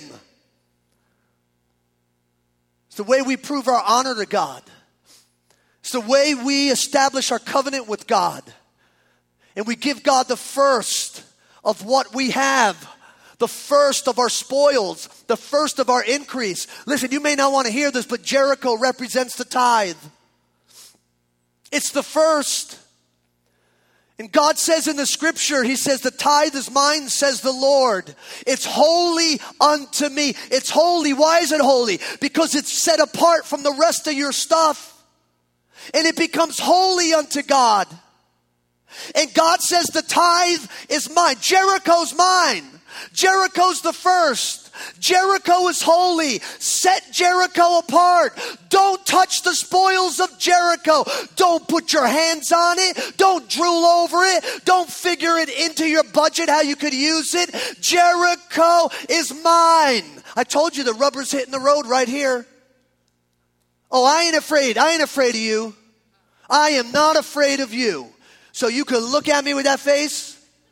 It's the way we prove our honor to God. It's the way we establish our covenant with God. And we give God the first of what we have. The first of our spoils, the first of our increase. Listen, you may not want to hear this, but Jericho represents the tithe. It's the first. And God says in the scripture, he says, the tithe is mine, says the Lord. It's holy unto me. It's holy. Why is it holy? Because it's set apart from the rest of your stuff. And it becomes holy unto God. And God says the tithe is mine. Jericho's mine. Jericho's the first. Jericho is holy. Set Jericho apart. Don't touch the spoils of Jericho. Don't put your hands on it. Don't drool over it. Don't figure it into your budget how you could use it. Jericho is mine. I told you the rubber's hitting the road right here. Oh, I ain't afraid. I ain't afraid of you. I am not afraid of you. So you could look at me with that face.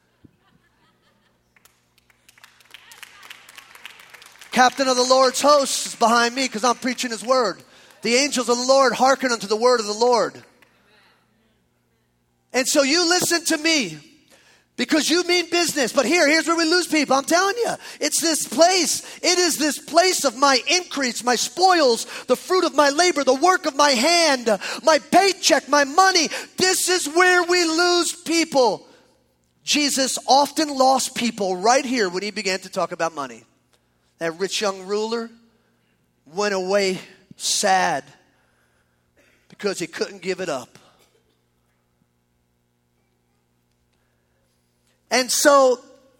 Captain of the Lord's host is behind me because I'm preaching his word. The angels of the Lord hearken unto the word of the Lord. And so you listen to me because you mean business. But here, here's where we lose people. I'm telling you, it's this place. It is this place of my increase, my spoils, the fruit of my labor, the work of my hand, my paycheck, my money. This is where we lose people. Jesus often lost people right here when he began to talk about money. That rich young ruler went away sad because he couldn't give it up. And so,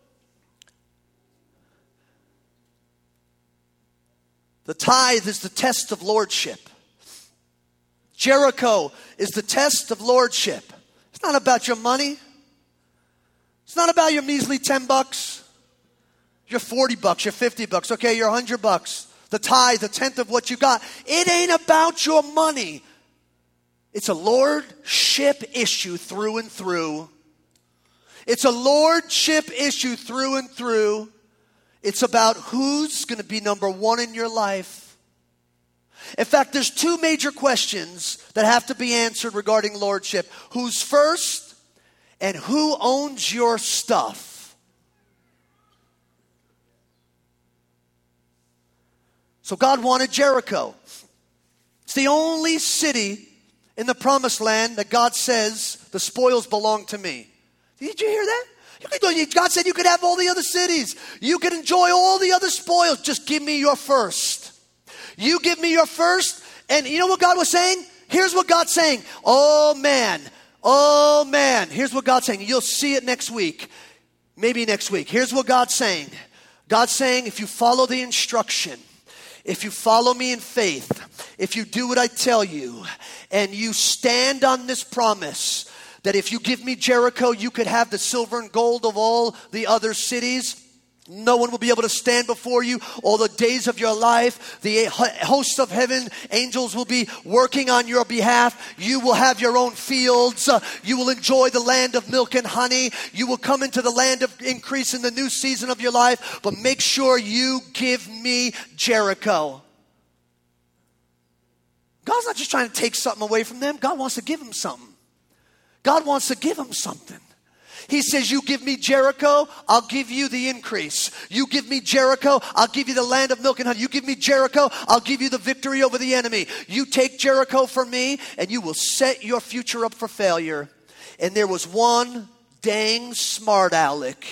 the tithe is the test of lordship. Jericho is the test of lordship. It's not about your money. It's not about your measly ten bucks. You're forty bucks, you're fifty bucks, okay, you're one hundred bucks. The tithe, the tenth of what you got. It ain't about your money. It's a lordship issue through and through. It's a lordship issue through and through. It's about who's going to be number one in your life. In fact, there's two major questions that have to be answered regarding lordship. Who's first and who owns your stuff? So God wanted Jericho. It's the only city in the promised land that God says the spoils belong to me. Did you hear that? You could, God said you could have all the other cities. You could enjoy all the other spoils. Just give me your first. You give me your first. And you know what God was saying? Here's what God's saying. Oh man. Oh man. Here's what God's saying. You'll see it next week. Maybe next week. Here's what God's saying. God's saying if you follow the instruction, if you follow me in faith, if you do what I tell you, and you stand on this promise that if you give me Jericho, you could have the silver and gold of all the other cities. No one will be able to stand before you all the days of your life. The hosts of heaven, angels will be working on your behalf. You will have your own fields. Uh, you will enjoy the land of milk and honey. You will come into the land of increase in the new season of your life. But make sure you give me Jericho. God's not just trying to take something away from them. God wants to give them something. God wants to give them something. He says, you give me Jericho, I'll give you the increase. You give me Jericho, I'll give you the land of milk and honey. You give me Jericho, I'll give you the victory over the enemy. You take Jericho for me, and you will set your future up for failure. And there was one dang smart aleck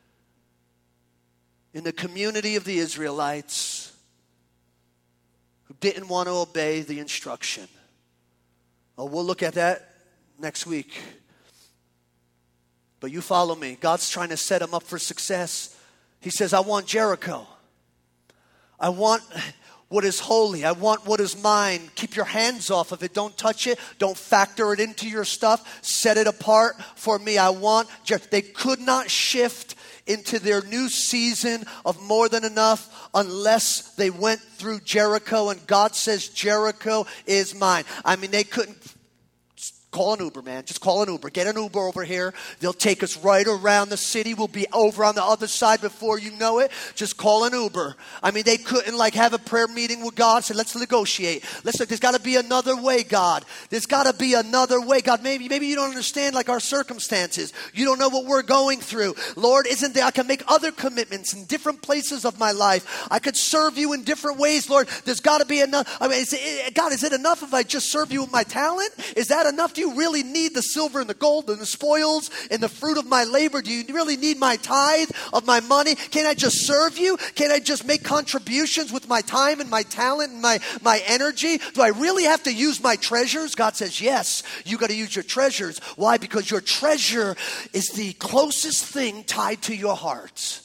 in the community of the Israelites who didn't want to obey the instruction. Oh, we'll look at that next week. But you follow me. God's trying to set him up for success. He says, I want Jericho. I want what is holy. I want what is mine. Keep your hands off of it. Don't touch it. Don't factor it into your stuff. Set it apart for me. I want Jericho. They could not shift into their new season of more than enough unless they went through Jericho. And God says, Jericho is mine. I mean, they couldn't. Call an Uber, man. Just call an Uber. Get an Uber over here. They'll take us right around the city. We'll be over on the other side before you know it. Just call an Uber. I mean, they couldn't like have a prayer meeting with God. Say, let's negotiate. Let's look. There's got to be another way, God. There's got to be another way, God. Maybe, maybe you don't understand like our circumstances. You don't know what we're going through. Lord, isn't there? I can make other commitments in different places of my life. I could serve you in different ways, Lord. There's got to be enough. I mean, is it, God, is it enough if I just serve you with my talent? Is that enough? Do you really need the silver and the gold and the spoils and the fruit of my labor? Do you really need my tithe of my money? Can I just serve you? Can I just make contributions with my time and my talent and my, my energy? Do I really have to use my treasures? God says, yes, you got to use your treasures. Why? Because your treasure is the closest thing tied to your heart.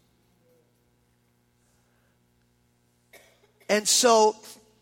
And so,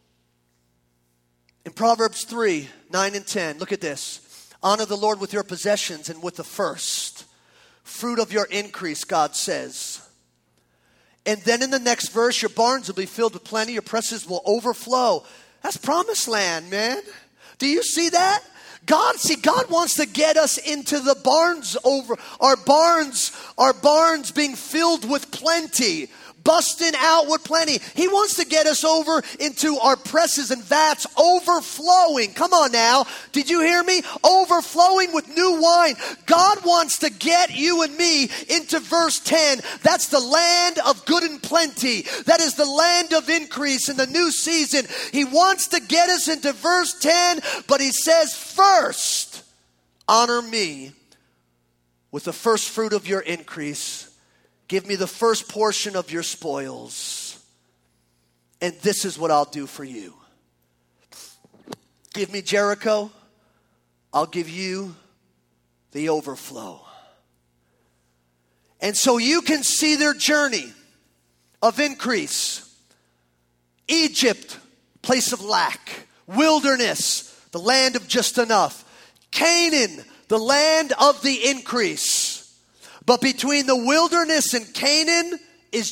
in Proverbs three, nine and ten, look at this. Honor the Lord with your possessions and with the first fruit of your increase, God says. And then in the next verse, your barns will be filled with plenty, your presses will overflow. That's promised land, man. Do you see that? God, see, God wants to get us into the barns over, our barns, our barns being filled with plenty. Busting out with plenty. He wants to get us over into our presses and vats overflowing. Come on now. Did you hear me? Overflowing with new wine. God wants to get you and me into verse ten. That's the land of good and plenty. That is the land of increase in the new season. He wants to get us into verse ten, but he says, first, honor me with the first fruit of your increase. Give me the first portion of your spoils. And this is what I'll do for you. Give me Jericho. I'll give you the overflow. And so you can see their journey of increase. Egypt, place of lack. Wilderness, the land of just enough. Canaan, the land of the increase. But between the wilderness and Canaan is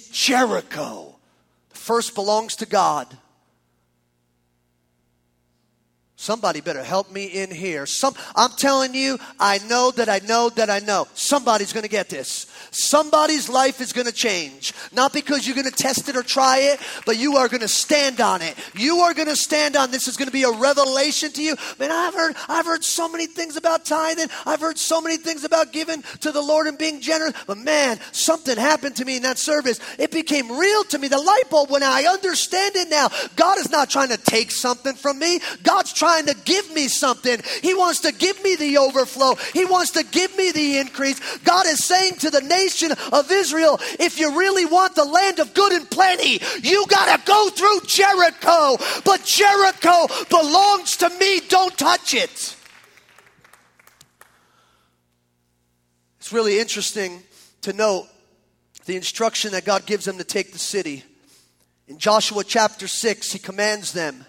Jericho. The first belongs to God. Somebody better help me in here. Some, I'm telling you, I know that I know that I know. Somebody's going to get this. Somebody's life is going to change. Not because you're going to test it or try it, but you are going to stand on it. You are going to stand on this. Is going to be a revelation to you. Man, I've heard, I've heard so many things about tithing. I've heard so many things about giving to the Lord and being generous. But man, something happened to me in that service. It became real to me. The light bulb went out. I understand it now. God is not trying to take something from me. God's trying to give me something. He wants to give me the overflow. He wants to give me the increase. God is saying to the nation of Israel, if you really want the land of good and plenty, you got to go through Jericho. But Jericho belongs to me. Don't touch it. It's really interesting to note the instruction that God gives them to take the city. In Joshua chapter six, he commands them,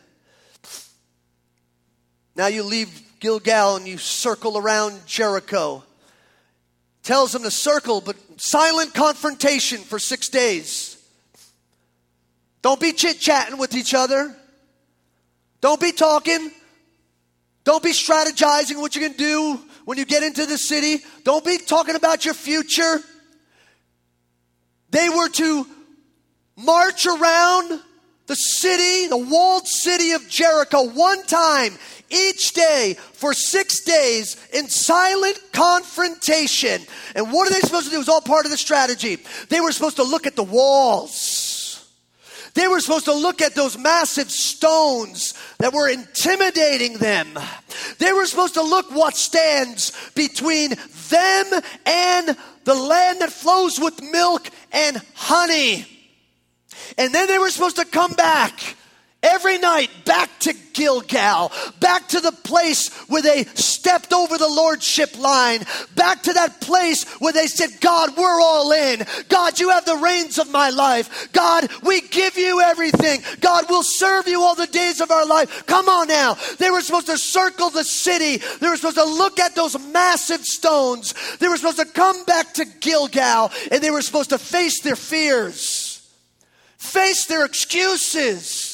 now you leave Gilgal and you circle around Jericho. Tells them to circle, but silent confrontation for six days. Don't be chit-chatting with each other. Don't be talking. Don't be strategizing what you're going to do when you get into the city. Don't be talking about your future. They were to march around the city, the walled city of Jericho, one time each day for six days in silent confrontation. And what are they supposed to do? It was all part of the strategy. They were supposed to look at the walls. They were supposed to look at those massive stones that were intimidating them. They were supposed to look what stands between them and the land that flows with milk and honey. And then they were supposed to come back every night, back to Gilgal, back to the place where they stepped over the lordship line, back to that place where they said, God, we're all in. God, you have the reins of my life. God, we give you everything. God, we'll serve you all the days of our life. Come on now. They were supposed to circle the city. They were supposed to look at those massive stones. They were supposed to come back to Gilgal, and they were supposed to face their fears, face their excuses,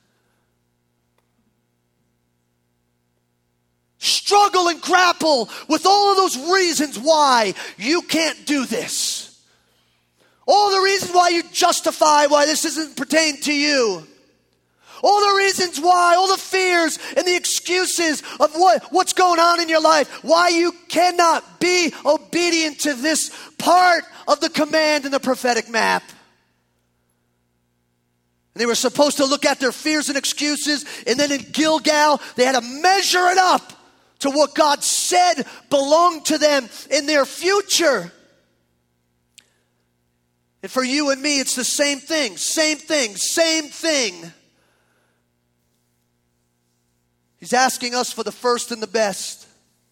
struggle and grapple with all of those reasons why you can't do this. All the reasons why you justify why this doesn't pertain to you. All the reasons why, all the fears and the excuses of what, what's going on in your life. Why you cannot be obedient to this part of the command in the prophetic map. And they were supposed to look at their fears and excuses. And then in Gilgal, they had to measure it up to what God said belonged to them in their future. And for you and me, it's the same thing, same thing, same thing. He's asking us for the first and the best.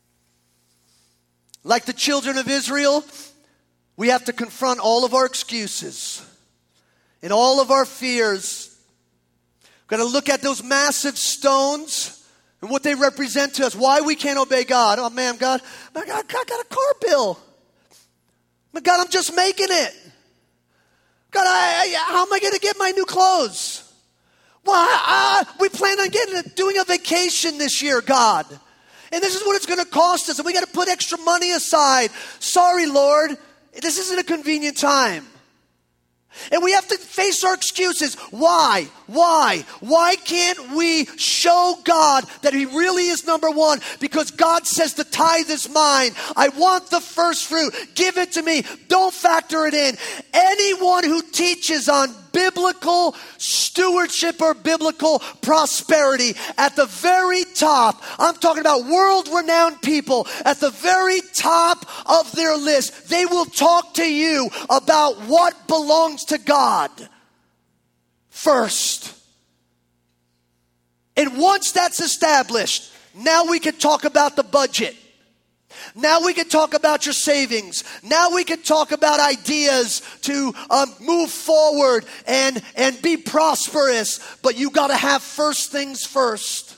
Like the children of Israel, we have to confront all of our excuses and all of our fears. We've got to look at those massive stones and what they represent to us, why we can't obey God. Oh man, God, I got, I got a car bill. But God, I'm just making it. God, I, I, how am I going to get my new clothes? Well, I, I, we plan on getting a, doing a vacation this year, God. And this is what it's going to cost us. And we got to put extra money aside. Sorry, Lord. This isn't a convenient time. And we have to face our excuses. Why? Why? Why can't we show God that He really is number one? Because God says the tithe is mine. I want the first fruit. Give it to me. Don't factor it in. Anyone who teaches on biblical stewardship or biblical prosperity at the very top, I'm talking about world-renowned people, at the very top of their list, they will talk to you about what belongs to God first. And once that's established, now we can talk about the budget. Now we can talk about your savings. Now we can talk about ideas to um, move forward and, and be prosperous. But you got to have first things first.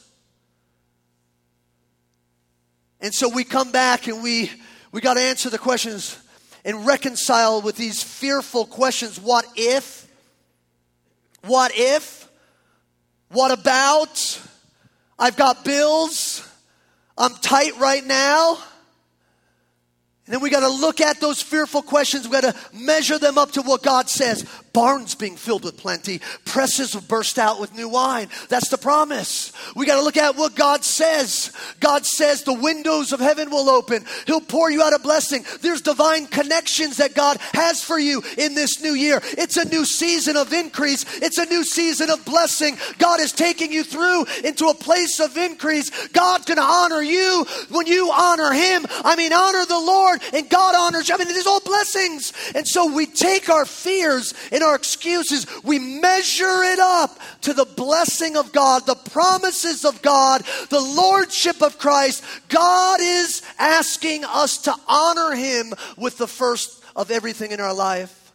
And so we come back and we, we got to answer the questions and reconcile with these fearful questions. What if? What if? What about? I've got bills. I'm tight right now. And then we got to look at those fearful questions. We got to measure them up to what God says. Barns being filled with plenty. Presses will burst out with new wine. That's the promise. We got to look at what God says. God says the windows of heaven will open. He'll pour you out a blessing. There's divine connections that God has for you in this new year. It's a new season of increase. It's a new season of blessing. God is taking you through into a place of increase. God's going to honor you when you honor Him. I mean, honor the Lord and God honors you. I mean, it is all blessings. And so we take our fears and our excuses, we measure it up to the blessing of God, the promises of God, the lordship of Christ. God is asking us to honor Him with the first of everything in our life.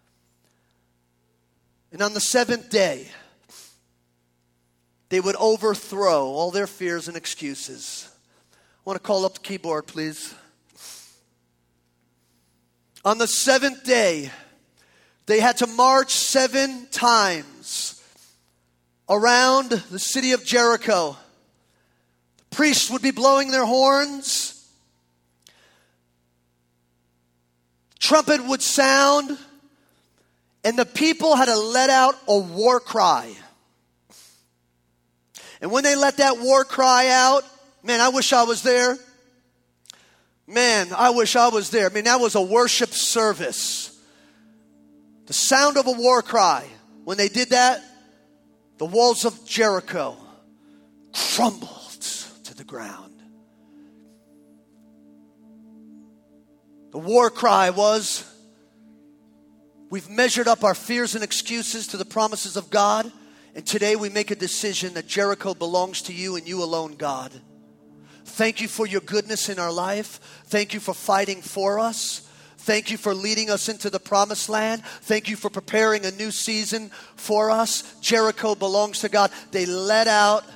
And on the seventh day, they would overthrow all their fears and excuses. I want to call up the keyboard, please. On the seventh day, they had to march seven times around the city of Jericho. The priests would be blowing their horns. Trumpet would sound. And the people had to let out a war cry. And when they let that war cry out, man, I wish I was there. Man, I wish I was there. I mean, that was a worship service. The sound of a war cry. When they did that, the walls of Jericho crumbled to the ground. The war cry was, we've measured up our fears and excuses to the promises of God, and today we make a decision that Jericho belongs to you and you alone, God. Thank you for your goodness in our life. Thank you for fighting for us. Thank you for leading us into the promised land. Thank you for preparing a new season for us. Jericho belongs to God. They let out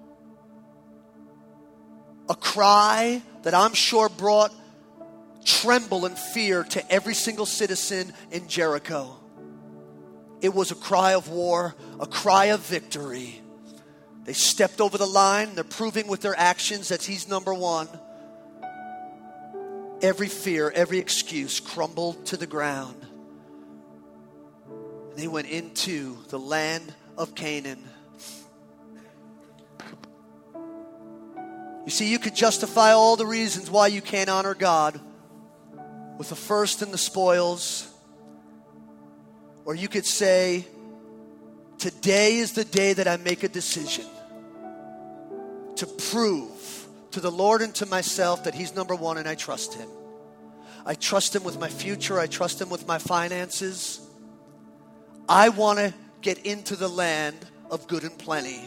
a cry that I'm sure brought tremble and fear to every single citizen in Jericho. It was a cry of war, a cry of victory. They stepped over the line. They're proving with their actions that He's number one. Every fear, every excuse crumbled to the ground. They went into the land of Canaan. You see, you could justify all the reasons why you can't honor God with the first and the spoils. Or you could say, today is the day that I make a decision to prove to the Lord and to myself that He's number one and I trust Him. I trust Him with my future. I trust Him with my finances. I want to get into the land of good and plenty.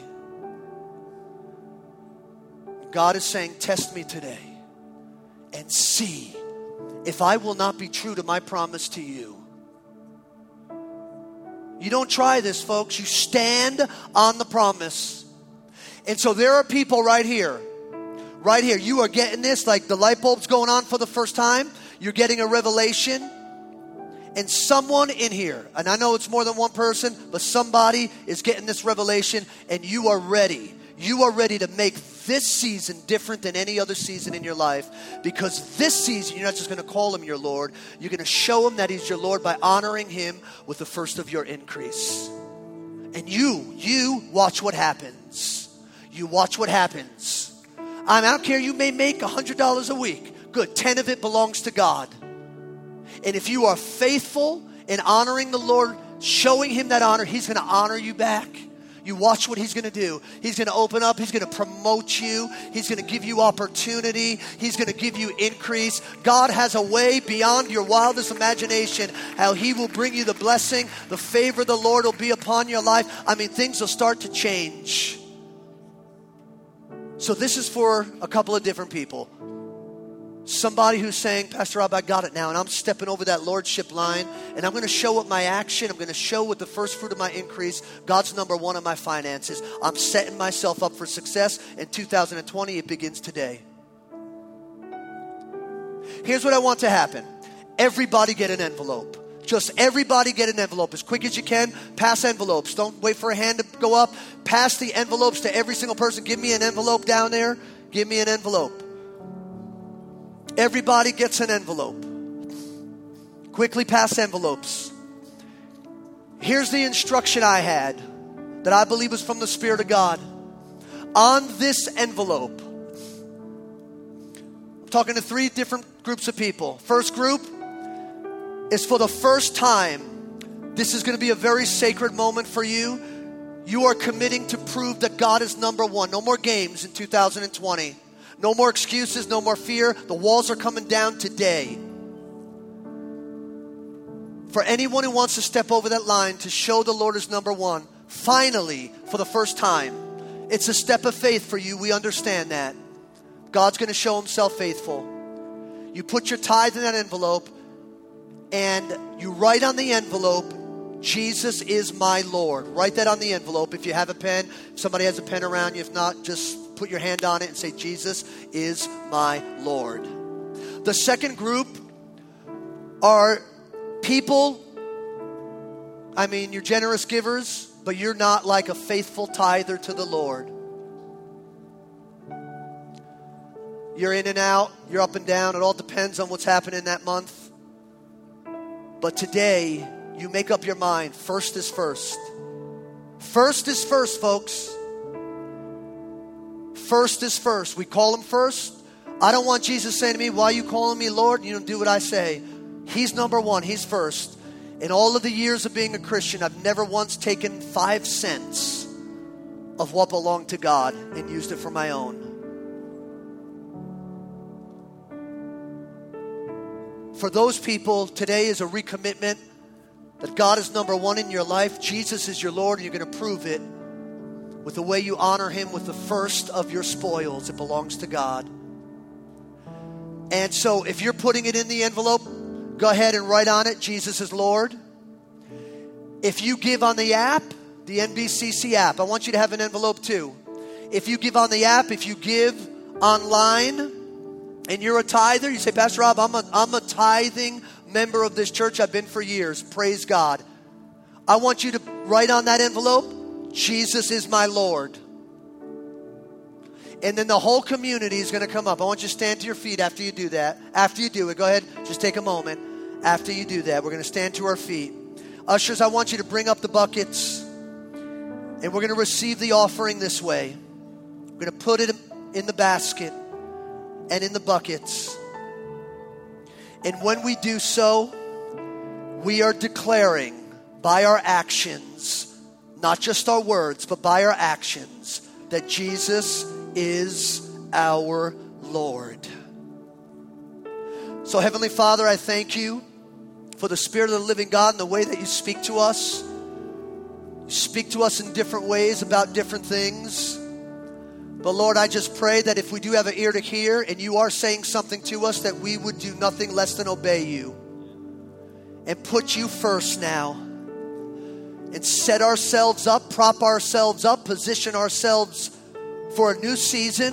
God is saying, test me today and see if I will not be true to my promise to you. You don't try this, folks. You stand on the promise. And so there are people right here. Right here. You are getting this like the light bulb's going on for the first time. You're getting a revelation. And someone in here, and I know it's more than one person, but somebody is getting this revelation and you are ready. You are ready to make this season different than any other season in your life. Because this season, you're not just going to call Him your Lord. You're going to show Him that He's your Lord by honoring Him with the first of your increase. And you, you watch what happens. You watch what happens. I don't care, you may make one hundred dollars a week. Good, ten of it belongs to God. And if you are faithful in honoring the Lord, showing Him that honor, He's going to honor you back. You watch what He's going to do. He's going to open up. He's going to promote you. He's going to give you opportunity. He's going to give you increase. God has a way beyond your wildest imagination how He will bring you the blessing. The favor of the Lord will be upon your life. I mean, things will start to change. So this is for a couple of different people. Somebody who's saying, Pastor Rob, I got it now, and I'm stepping over that lordship line, and I'm going to show with my action. I'm going to show with the first fruit of my increase. God's number one in my finances. I'm setting myself up for success in two thousand twenty. It begins today. Here's what I want to happen. Everybody get an envelope. Just everybody get an envelope as quick as you can. Pass envelopes. Don't wait for a hand to go up. Pass the envelopes to every single person. Give me an envelope down there. Give me an envelope. Everybody gets an envelope. Quickly pass envelopes. Here's the instruction I had that I believe was from the Spirit of God. On this envelope, I'm talking to three different groups of people. First group is for the first time. This is going to be a very sacred moment for you. You are committing to prove that God is number one. No more games in two thousand twenty. No more excuses, no more fear. The walls are coming down today. For anyone who wants to step over that line to show the Lord is number one, finally, for the first time, it's a step of faith for you. We understand that. God's going to show himself faithful. You put your tithe in that envelope and you write on the envelope, Jesus is my Lord. Write that on the envelope. If you have a pen, if somebody has a pen around you. If not, just put your hand on it and say, Jesus is my Lord. The second group are people, I mean, you're generous givers, but you're not like a faithful tither to the Lord. You're in and out, you're up and down. It all depends on what's happening that month. But today, you make up your mind. First is first. First is first, folks. First is first. We call him first. I don't want Jesus saying to me, why are you calling me Lord? You don't do what I say. He's number one. He's first. In all of the years of being a Christian, I've never once taken five cents of what belonged to God and used it for my own. For those people, today is a recommitment that God is number one in your life. Jesus is your Lord, and you're going to prove it with the way you honor him with the first of your spoils. It belongs to God. And so if you're putting it in the envelope, go ahead and write on it, Jesus is Lord. If you give on the app, the N B C C app, I want you to have an envelope too. If you give on the app, if you give online, and you're a tither, you say, Pastor Rob, I'm a, I'm a tithing member of this church. I've been for years. Praise God. I want you to write on that envelope, Jesus is my Lord. And then the whole community is going to come up. I want you to stand to your feet after you do that. After you do it, go ahead, just take a moment. After you do that, we're going to stand to our feet. Ushers, I want you to bring up the buckets. And we're going to receive the offering this way. We're going to put it in the basket and in the buckets. And when we do so, we are declaring by our actions, not just our words, but by our actions, that Jesus is our Lord. So Heavenly Father, I thank you for the Spirit of the living God and the way that you speak to us. You speak to us in different ways about different things. But Lord, I just pray that if we do have an ear to hear and you are saying something to us, that we would do nothing less than obey you and put you first now and set ourselves up, prop ourselves up, position ourselves for a new season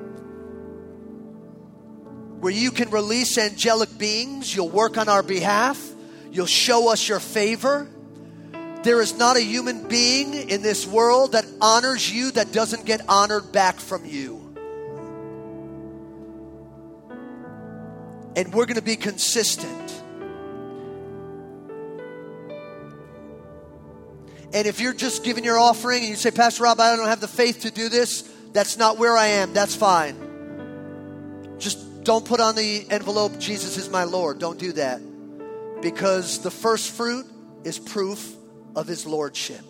where you can release angelic beings. You'll work on our behalf. You'll show us your favor. There is not a human being in this world that honors you that doesn't get honored back from you. And we're going to be consistent. And if you're just giving your offering and you say, Pastor Rob, I don't have the faith to do this, that's not where I am. That's fine. Just don't put on the envelope, Jesus is my Lord. Don't do that. Because the first fruit is proof of his lordship.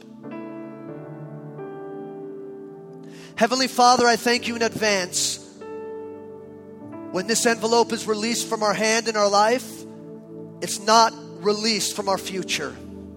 Heavenly Father, I thank you in advance. When this envelope is released from our hand in our life, it's not released from our future.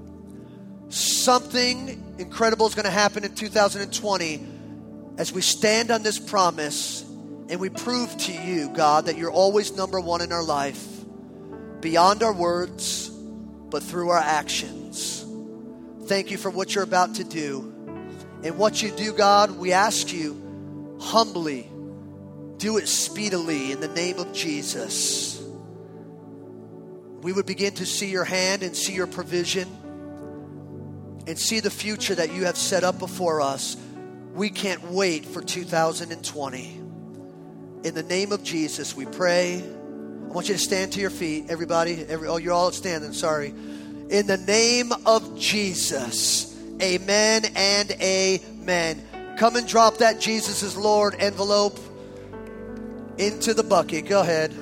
Something incredible is going to happen in two thousand twenty as we stand on this promise and we prove to you, God, that you're always number one in our life, beyond our words, but through our actions. Thank you for what you're about to do. And what you do, God, we ask you humbly, do it speedily in the name of Jesus. we would begin to see your hand and see your provision and see the future that you have set up before us. We can't wait for two thousand twenty. In the name of Jesus, we pray. I want you to stand to your feet, everybody. Every, oh, you're all standing, sorry. In the name of Jesus, amen and amen. Come and drop that Jesus is Lord envelope into the bucket. Go ahead.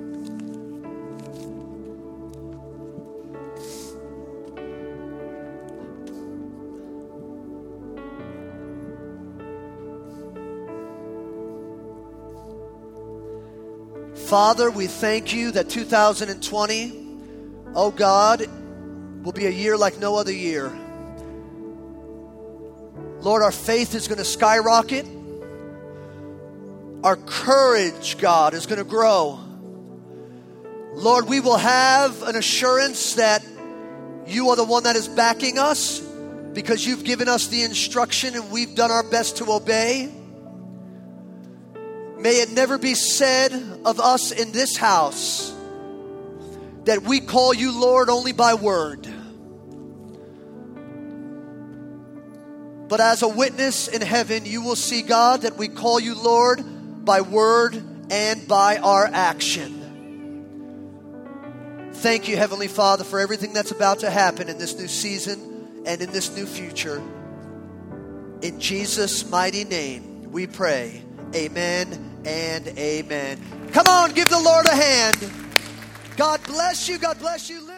Father, we thank you that two thousand twenty, oh God, will be a year like no other year. Lord, our faith is going to skyrocket. Our courage, God, is going to grow. Lord, we will have an assurance that you are the one that is backing us because you've given us the instruction and we've done our best to obey. May it never be said of us in this house that we call you Lord only by word. But as a witness in heaven, you will see, God, that we call you Lord by word and by our action. Thank you, Heavenly Father, for everything that's about to happen in this new season and in this new future. In Jesus' mighty name, we pray. Amen and amen. Come on, give the Lord a hand. God bless you. God bless you.